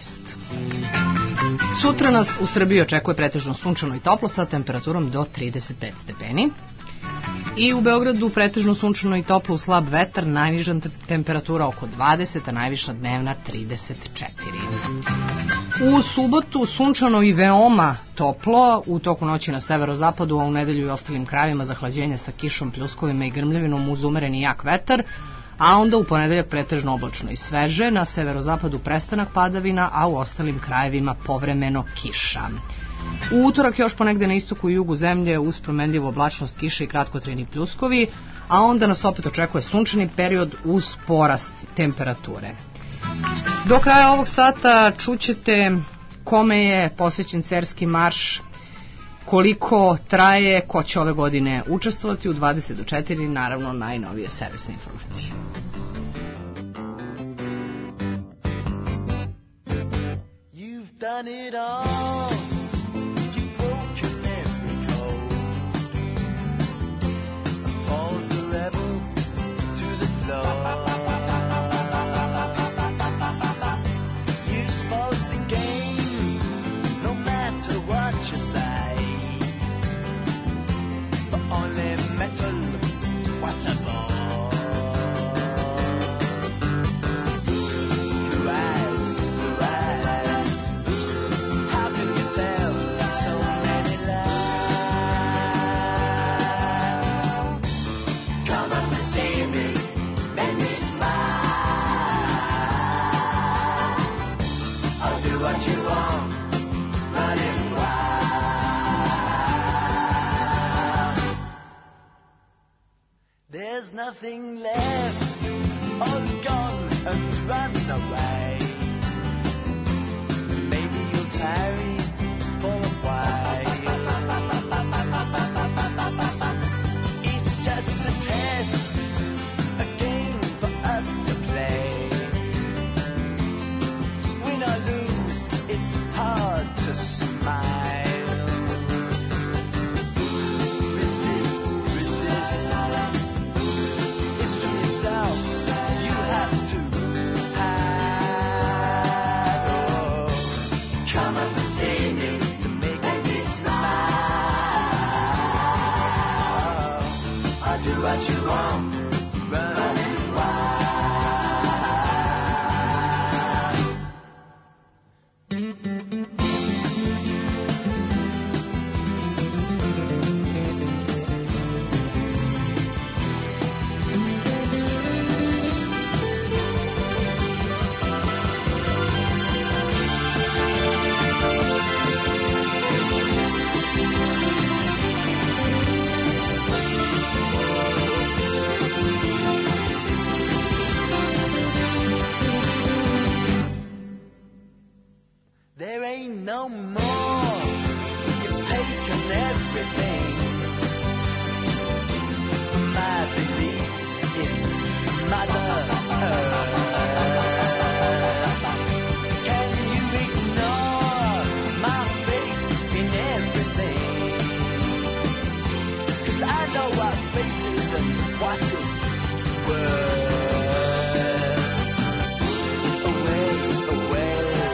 Sutra nas u Srbiji očekuje pretežno sunčano i toplo sa temperaturom do 35 stepeni. I u Beogradu pretežno sunčano i toplo, uz slab vetar, najniža temperatura oko 20, a najviša dnevna 34. U subotu sunčano i veoma toplo, u toku noći na severozapadu, a u nedelju i ostalim krajevima zahlađenje sa kišom, pljuskovima i grmljavinom uz umereni jak vetar, a onda u ponedeljak pretežno oblačno i sveže, na severozapadu prestanak padavina, a u ostalim krajevima povremeno kiša. U utorak još ponegde na istoku i jugu zemlje uz promenljivu oblačnost, kiše i kratkotrajni pljuskovi, a onda nas opet očekuje sunčani period uz porast temperature. Do kraja ovog sata čućete kome je posvećen Cerski marš, koliko traje, ko će ove godine učestvovati u 20 do 4, naravno najnovije servisne informacije. You've done it all. You've broken every code. Hold the rebel to the floor. You spoke the game, no matter what you say. But only metal, what's a ball? Blue eyes, how can you tell so many lies? Come up to see me, make me smile. I'll do what you want, running wild. There's nothing left, all gone and run away. Maybe you'll tarry for a while. It's just a test, a game for us to play. Win or lose, it's hard to smile. Resist, it's from yourself you have to hide. Oh, come up and see me to make me smile. I'll do what you want, running wild. There ain't no more. You've taken everything. My belief in Mother Earth. Can you ignore my faith in everything? 'Cause I know what faith is and what it's worth. Away, away.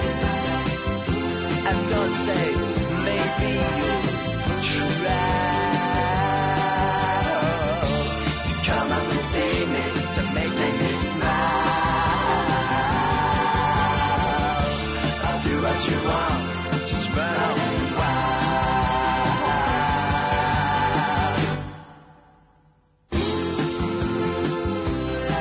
And don't say maybe you'll try to come up and see me to make me smile. I'll do what you want, just run wild.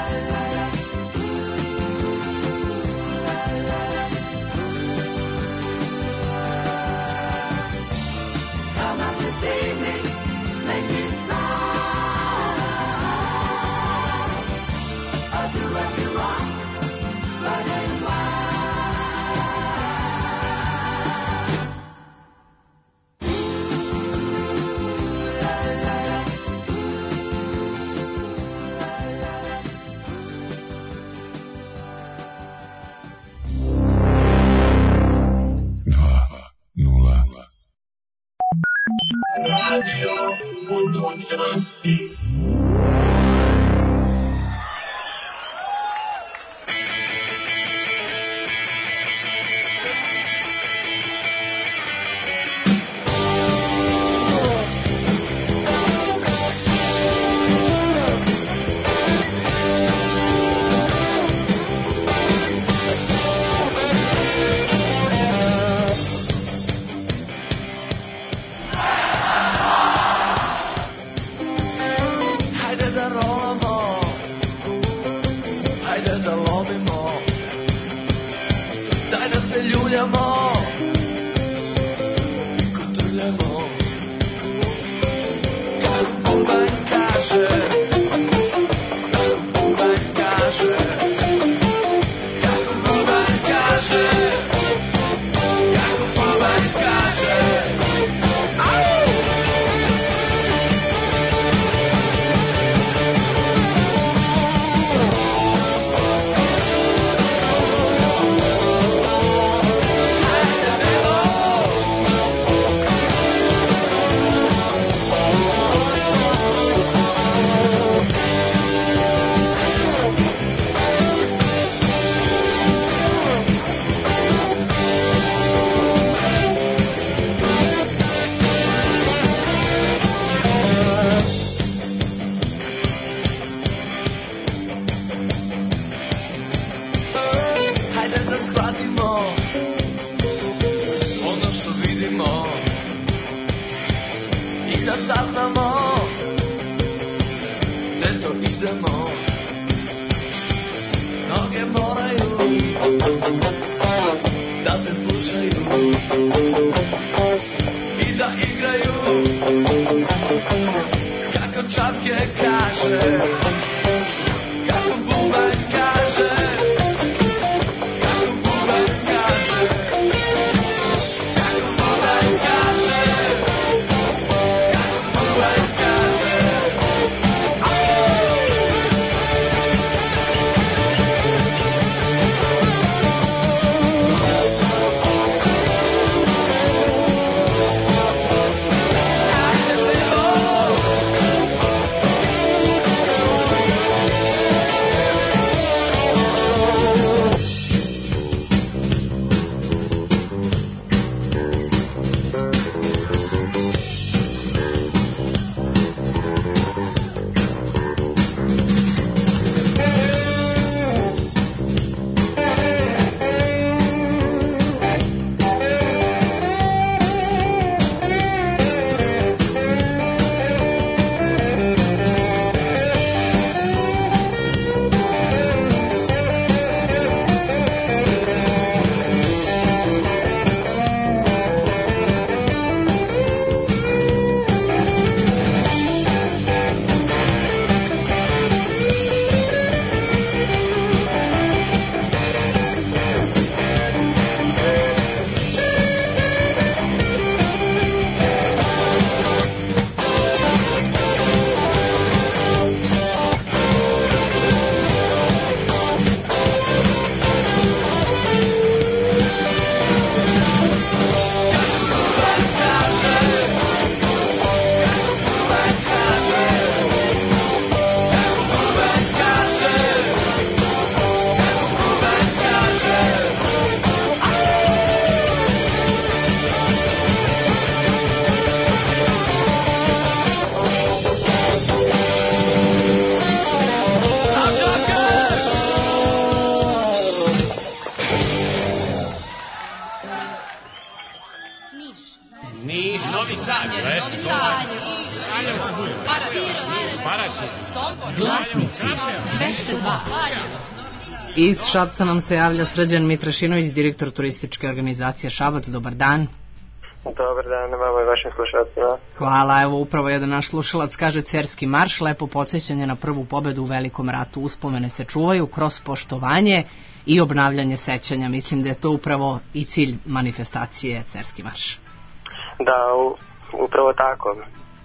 Iz Šapca nam se javlja Srđan Mitrašinović, direktor turističke organizacije Šabac. Dobar dan. Dobar dan, vama i vašim slušalcima. Hvala, evo upravo jedan naš slušalac kaže Cerski marš, lepo podsjećanje na prvu pobedu u Velikom ratu, uspomene se čuvaju kroz poštovanje i obnavljanje sećanja. Mislim da je to upravo i cilj manifestacije Cerski marš. Da, upravo tako.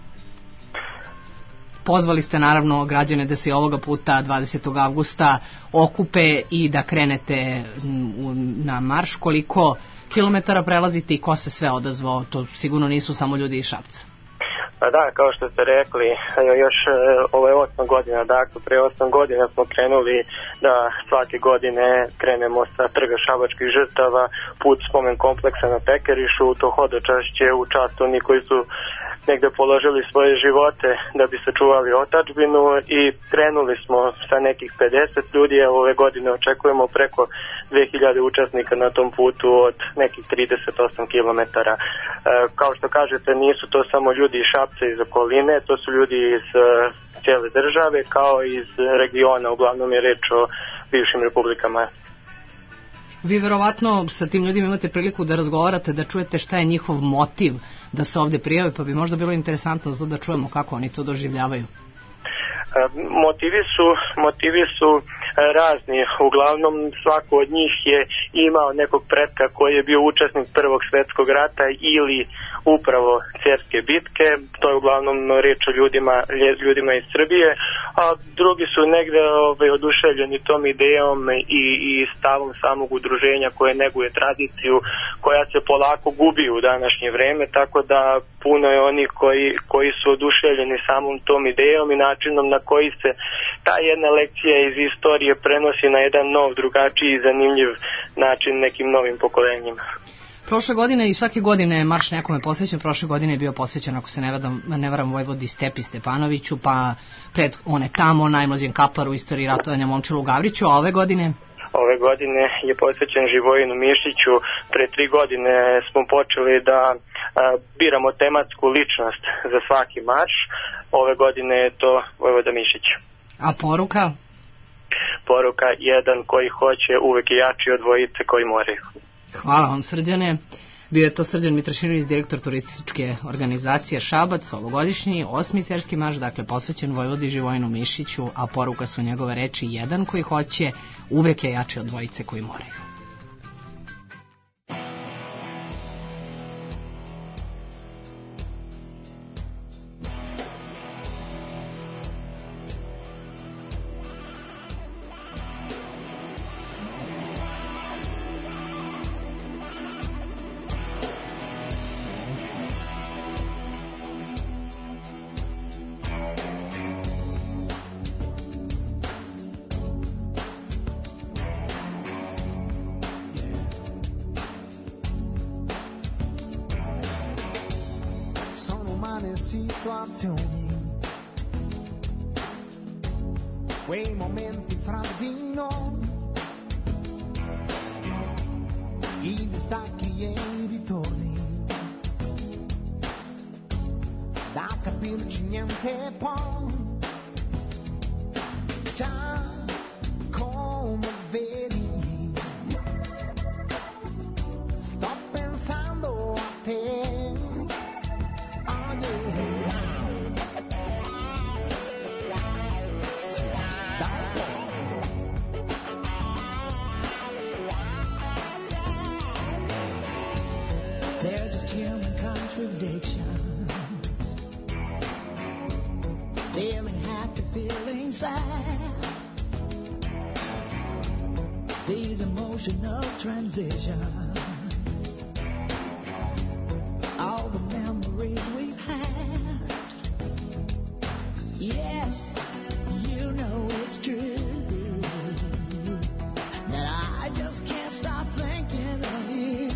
Pozvali ste naravno građane da se ovoga puta 20. avgusta okupe i da krenete na marš. Koliko kilometara prelazite i ko se sve odazvao? To sigurno nisu samo ljudi iz Šapca. Pa da, kao što ste rekli, još ovo je 8 godina, dakle pre 8 godina smo krenuli da svake godine krenemo sa trga šabačkih žrtava put spomen kompleksa na Pekerišu, to hodočašće u čast oni koji su negde položili svoje živote da bi sačuvali otadžbinu i krenuli smo sa nekih 50 ljudi, a ove godine očekujemo preko 2000 učesnika na tom putu od nekih 38 km. Kao što kažete, nisu to samo ljudi iz Šapca iz okoline, to su ljudi iz cijele države kao i iz regiona, uglavnom je reč o bivšim republikama. Vi verovatno sa tim ljudima imate priliku da razgovarate, da čujete šta je njihov motiv da se ovde prijave, pa bi možda bilo interesantno da čujemo kako oni to doživljavaju. Motivi su razni. Uglavnom svako od njih je imao nekog pretka koji je bio učesnik Prvog svjetskog rata ili upravo Cerske bitke. To je uglavnom reč o ljudima iz Srbije, a drugi su negde oduševljeni tom idejom i stavom samog udruženja koje neguje tradiciju koja se polako gubi u današnje vreme, tako da puno je oni koji su oduševljeni samom tom idejom i načinom na koji se ta jedna lekcija iz istorije prenosi na jedan nov, drugačiji i zanimljiv način nekim novim pokolenjima. Prošle godine i svake godine je marš nekome posvećen. Prošle godine je bio posvećen, ako se ne varam, vojvodi Stepi Stepanoviću, pa pred one tamo najmlađem kaparu u istoriji ratovanja Momčilu Gavriću, a ove godine? Ove godine je posvećen Živojinu Mišiću. Pre 3 godine smo počeli da biramo tematsku ličnost za svaki marš. Ove godine je to vojvoda Mišić. A poruka? Poruka, jedan koji hoće uvek je jači od dvojice koji moraju. Hvala vam, Srđane. Bio je to Srđan Mitrašinović, direktor turističke organizacije Šabac, ovogodišnji 8. cerski marš, dakle posvećen vojvodi Živojinu Mišiću, a poruka su njegove reči, jedan koji hoće uvek je jači od dvojice koji moraju. Situazioni, quei momenti fra di noi, i distacchi e i ritorni, da capirci niente poi, già come vedi, sto pensando a te. Contradictions, feeling happy, feeling sad, these emotional transitions, all the memories we've had. Yes, you know it's true that I just can't stop thinking of you.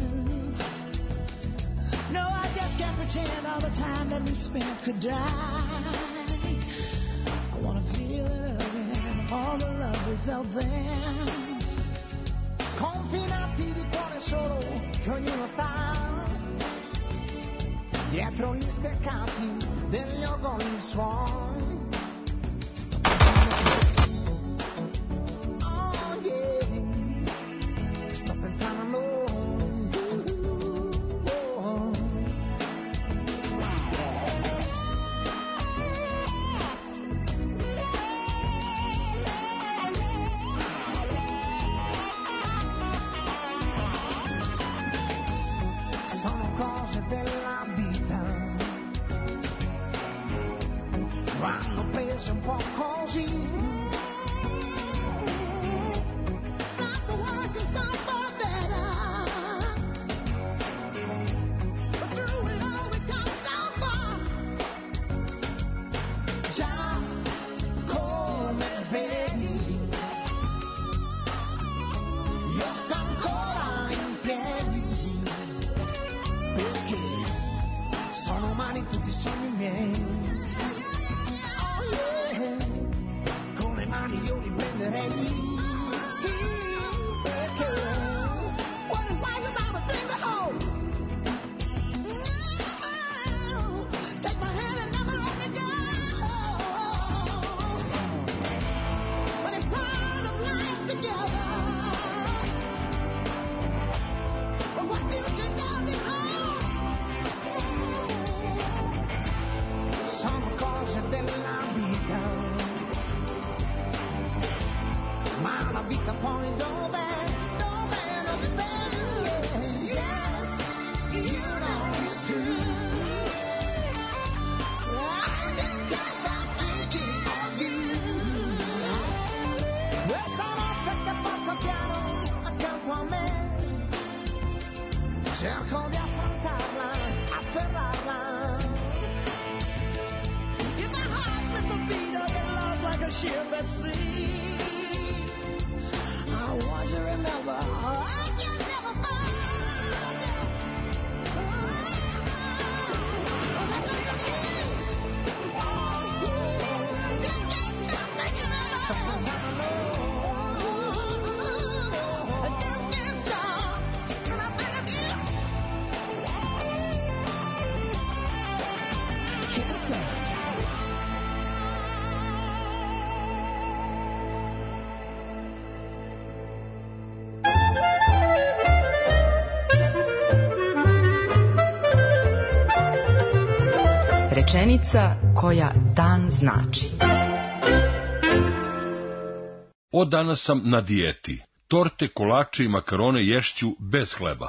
No, I just can't pretend all the time that we spent could die. I wanna feel it again, all the love we felt then. Confinati di cuore solo, che ognuno sta dietro gli steccati degli orgogli suoi. Oh yeah, sto pensando a loro. Vanno prese un po' così. Some for worse and some for better. But through it all we come so far. cerco di affrontarla, afferrarla. If my heart missed a beat of the love like a ship at sea, I want you to remember I can never find. Rečenica koja dan znači. Od danas sam na dijeti. Torte, kolače i makarone ješću bez hleba.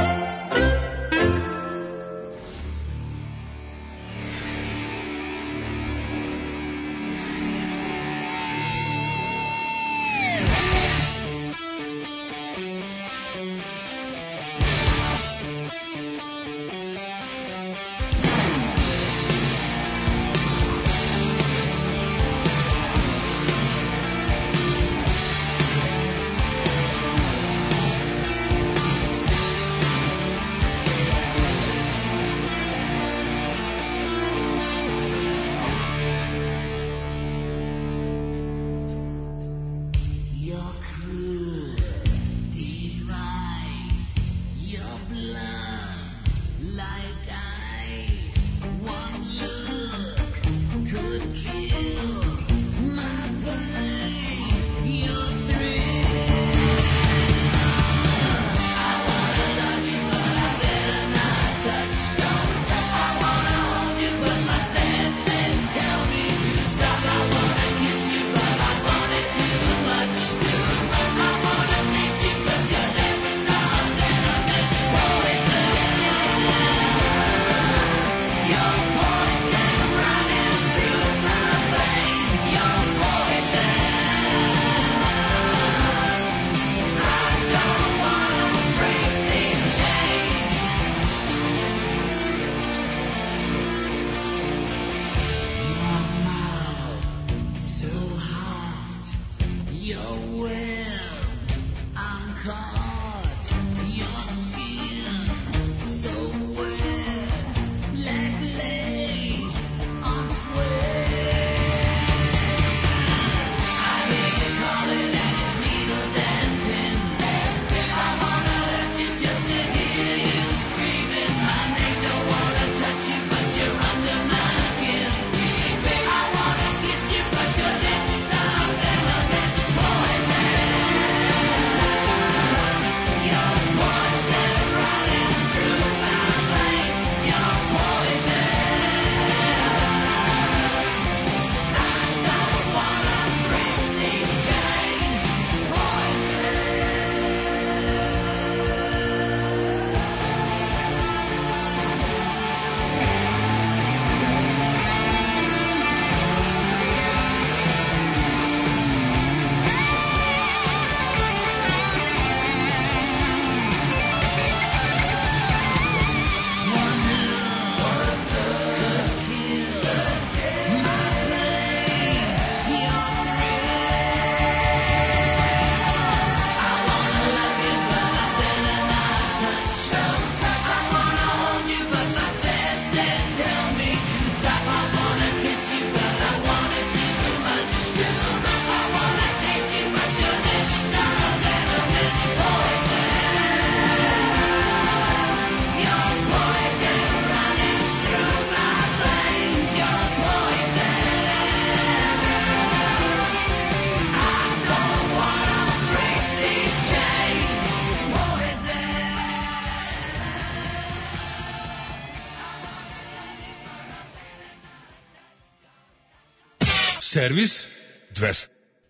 Servis 200.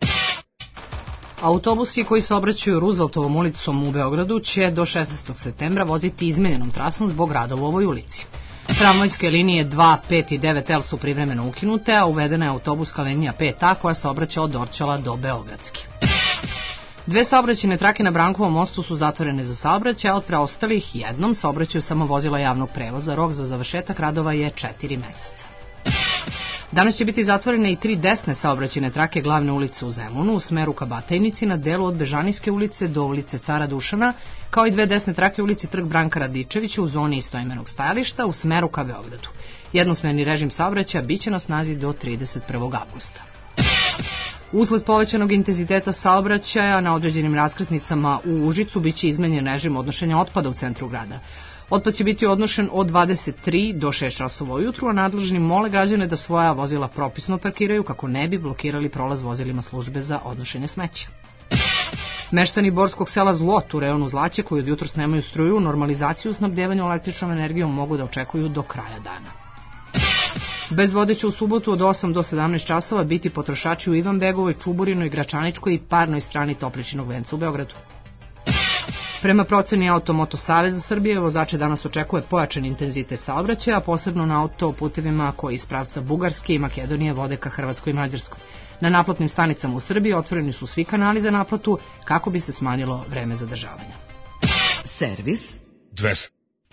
Autobusi koji se obraćaju Rooseveltovom ulicom u Beogradu će do 16. septembra voziti izmenjenom trasom zbog radova u ovoj ulici. Tramvajske linije 2, 5 i 9L su privremeno ukinute, a uvedena je autobuska linija 5A koja se obraća od Dorćola do Beogradske. 2 saobraćajne trake na Brankovom mostu su zatvorene za saobraćaj, a od preostalih jednom saobraćaju samo vozila javnog prevoza. Rok za završetak radova je 4 meseca. Danas će biti zatvorene i 3 desne saobraćajne trake glavne ulice u Zemunu u smeru ka Batajnici na delu od Bežanijske ulice do ulice Cara Dušana, kao i 2 desne trake ulici Trg Branka Radičevića u zoni istoimenog stajališta u smeru ka Beogradu. Jednosmerni režim saobraćaja biće na snazi do 31. avgusta. Usled povećanog intenziteta saobraćaja na određenim raskrsnicama u Užicu biće izmenjen režim odnošenja otpada u centru grada. Otpad će biti odnošen od 23 do 6 časova ujutru, a nadležni mole građane da svoja vozila propisno parkiraju kako ne bi blokirali prolaz vozilima službe za odnošenje smeća. Meštani Borskog sela Zlot u rejonu Zlaće, koji od jutros nemaju struju, normalizaciju snabdevanja električnom energijom mogu da očekuju do kraja dana. Bez vode će u subotu od 8 do 17 časova biti potrošači u Ivanbegovoj, Čuburinoj, Gračaničkoj i parnoj strani Topličinog venca u Beogradu. Prema proceni Automoto Saveza Srbije, vozače danas očekuje pojačan intenzitet saobraćaja, posebno na autoputevima koji iz pravca Bugarske i Makedonije vode ka Hrvatskoj i Mađarskoj. Na naplatnim stanicama u Srbiji otvoreni su svi kanali za naplatu kako bi se smanjilo vreme zadržavanja. Servis 200.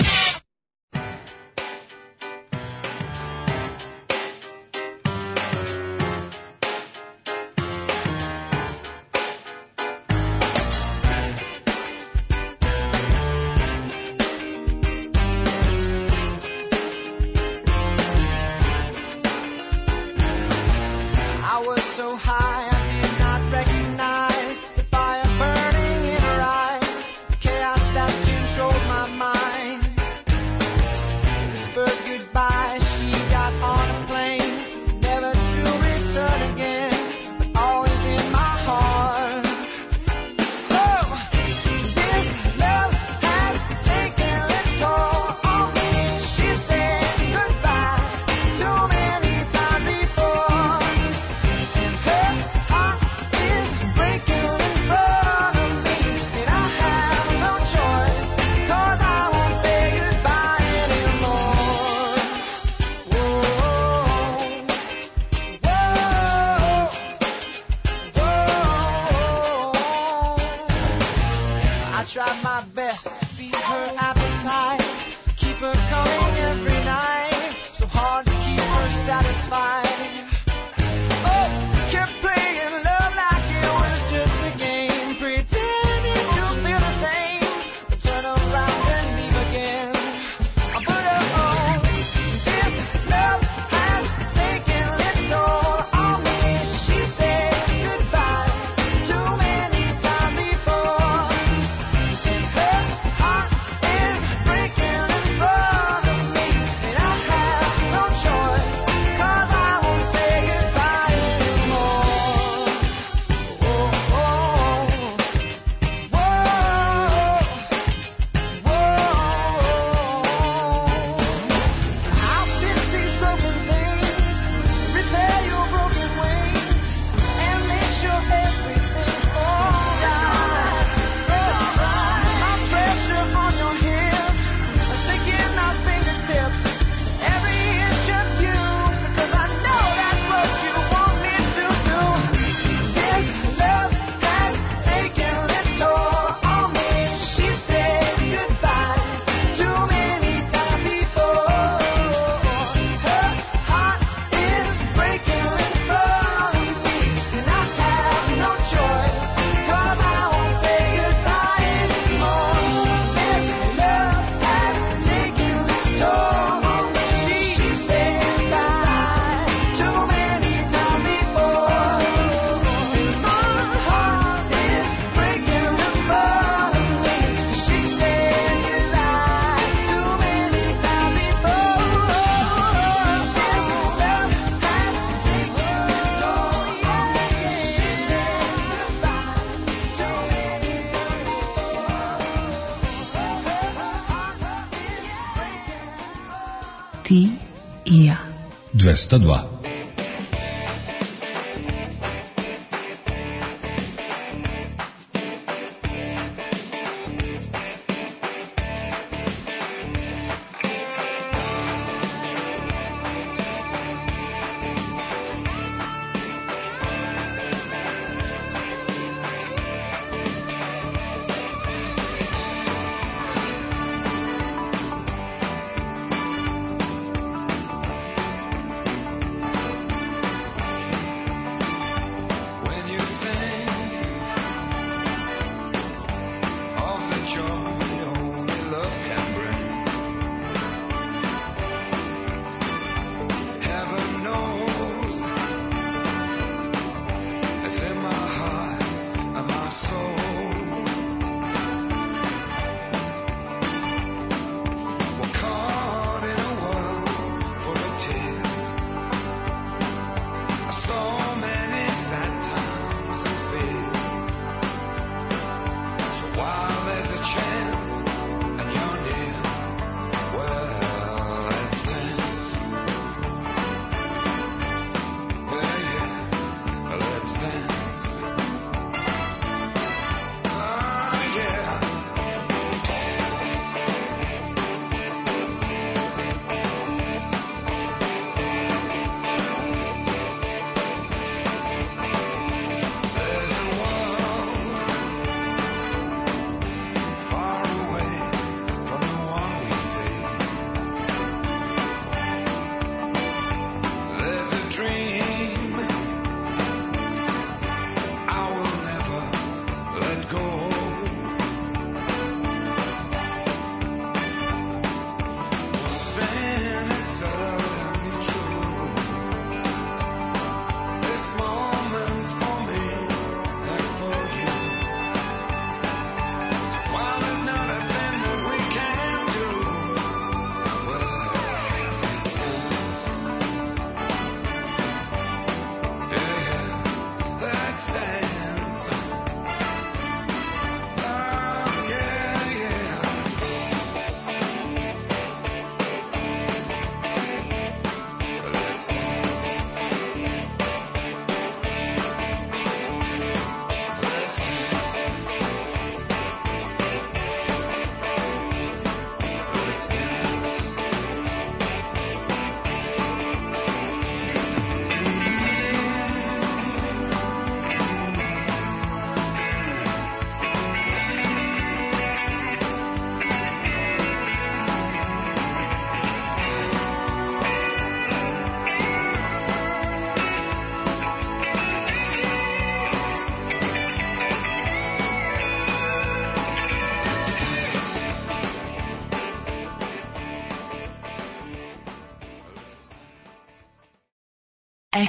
Ti i ja. 202.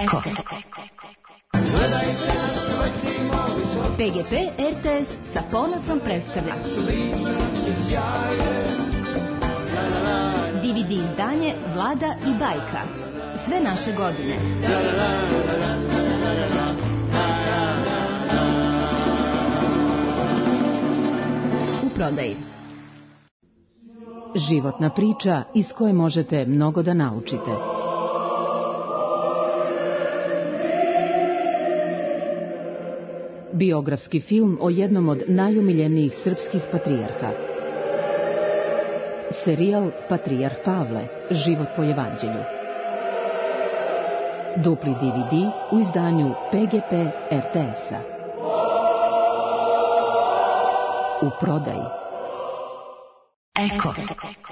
Eko. PGP RTS sa ponosom predstavlja DVD izdanje Vlada i bajka. Sve naše godine. U prodaji. Životna priča iz koje možete mnogo da naučite. Biografski film o jednom od najomiljenijih srpskih patrijarha. Serijal Patrijarh Pavle, život po evanđelju. Dupli DVD u izdanju PGP RTS-a. U prodaji. Eko.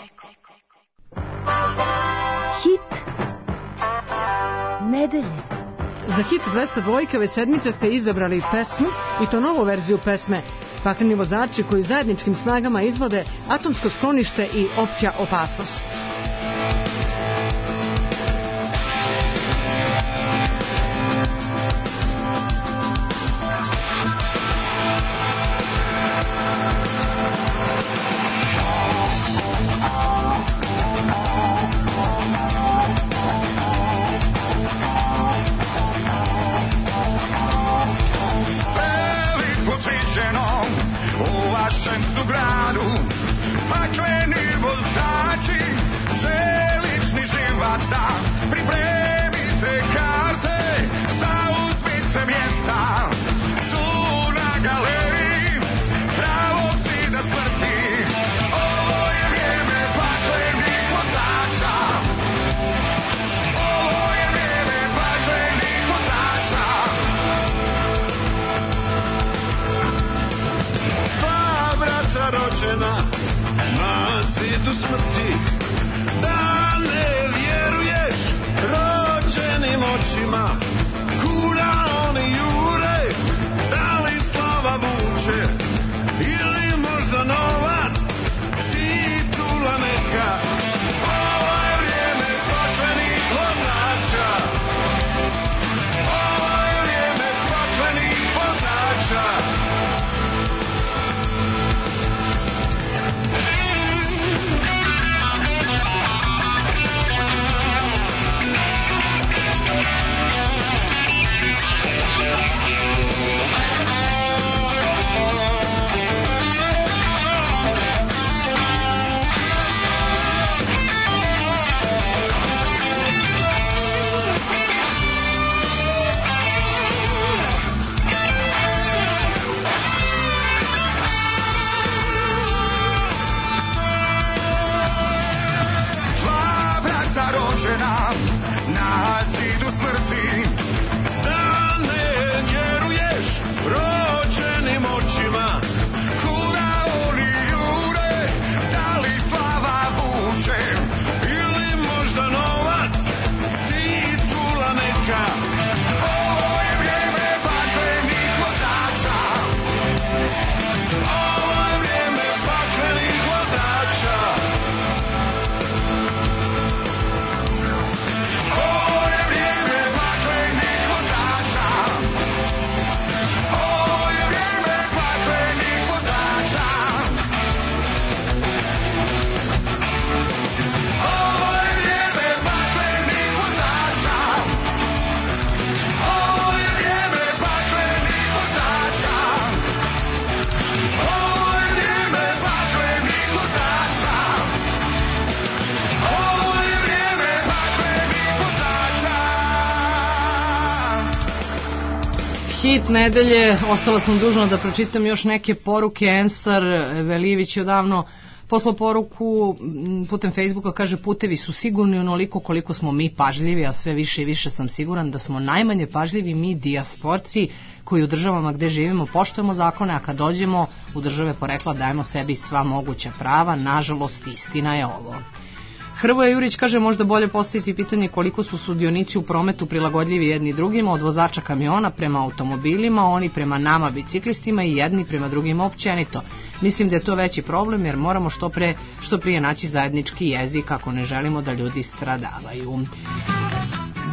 Hit nedelje. Za hit 202 ove sedmice ste izabrali pesmu, i to novu verziju pesme, Pakleni vozači koji zajedničkim snagama izvode Atomsko sklonište i Opća opasnost. Hit nedelje, ostala sam dužna da pročitam još neke poruke. Ensar Velijević je odavno poslao poruku putem Facebooka, kaže: putevi su sigurni onoliko koliko smo mi pažljivi, a sve više i više sam siguran da smo najmanje pažljivi mi dijasporci koji u državama gde živimo poštujemo zakone, a kad dođemo u države porekla dajemo sebi sva moguća prava. Nažalost, istina je ovo. Hrvoje Jurić kaže: možda bolje postaviti pitanje koliko su sudionici u prometu prilagodljivi jedni drugima, od vozača kamiona prema automobilima, oni prema nama biciklistima i jedni prema drugima općenito. Mislim da je to veći problem jer moramo što prije naći zajednički jezik ako ne želimo da ljudi stradavaju.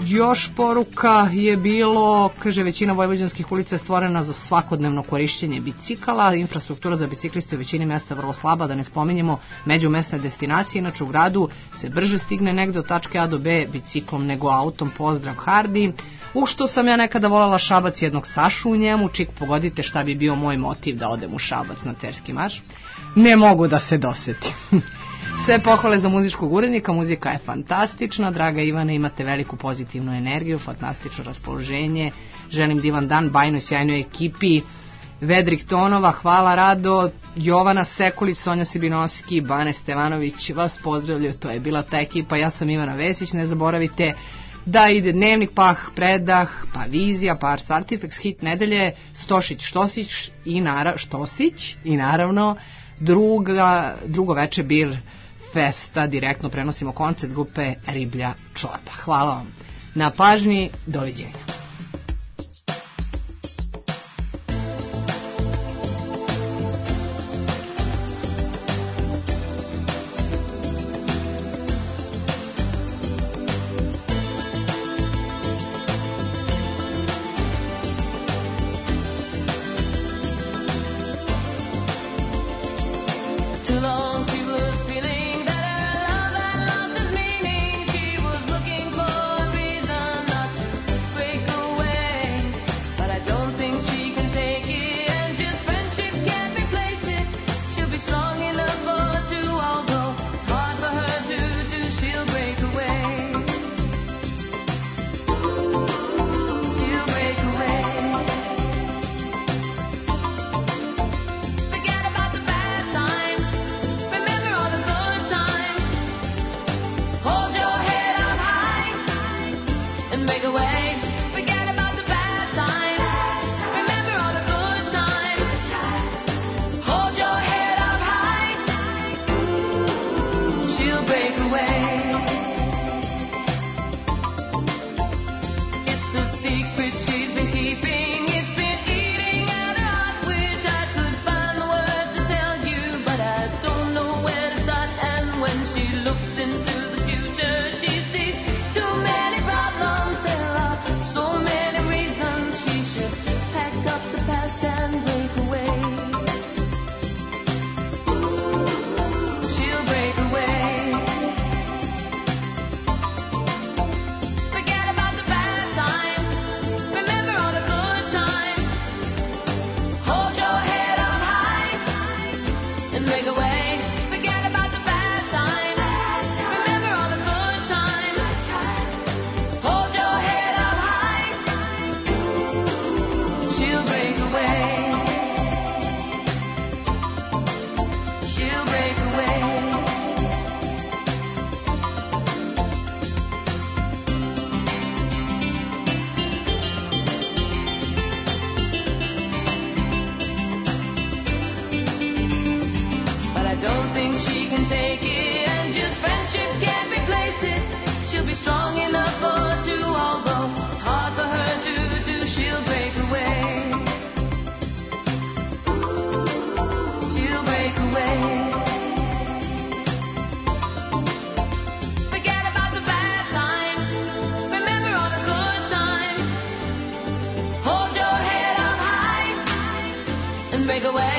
Još poruka je bilo, kaže, većina vojvođanskih ulica je stvorena za svakodnevno korišćenje bicikala, infrastruktura za bicikliste u većini mesta vrlo slaba, da ne spominjemo međumesne destinacije, inače u gradu se brže stigne negde od tačke A do B biciklom nego autom, pozdrav Hardi. U što sam ja nekada voljela Šabac, jednog Sašu u njemu, čik pogodite šta bi bio moj motiv da odem u Šabac na Cerski marš. Ne mogu da se dosetim. Sve pohvale za muzičkog urednika, muzika je fantastična, draga Ivana, imate veliku pozitivnu energiju, fantastično raspoloženje, želim divan dan, bajnoj sjajnoj ekipi, vedrih tonova, hvala Rado, Jovana Sekulić, Sonja Sibinoski, Bane Stevanović, vas pozdravljaju, to je bila ta ekipa, ja sam Ivana Vesić, ne zaboravite da ide Dnevnik, Pah, Predah, pa Vizija, pa Ars Artifex, Hit nedelje, Štosić i naravno drugo veče Bir Festa, direktno prenosimo koncert grupe Riblja Čorba. Hvala vam na pažnji, doviđenja. break away.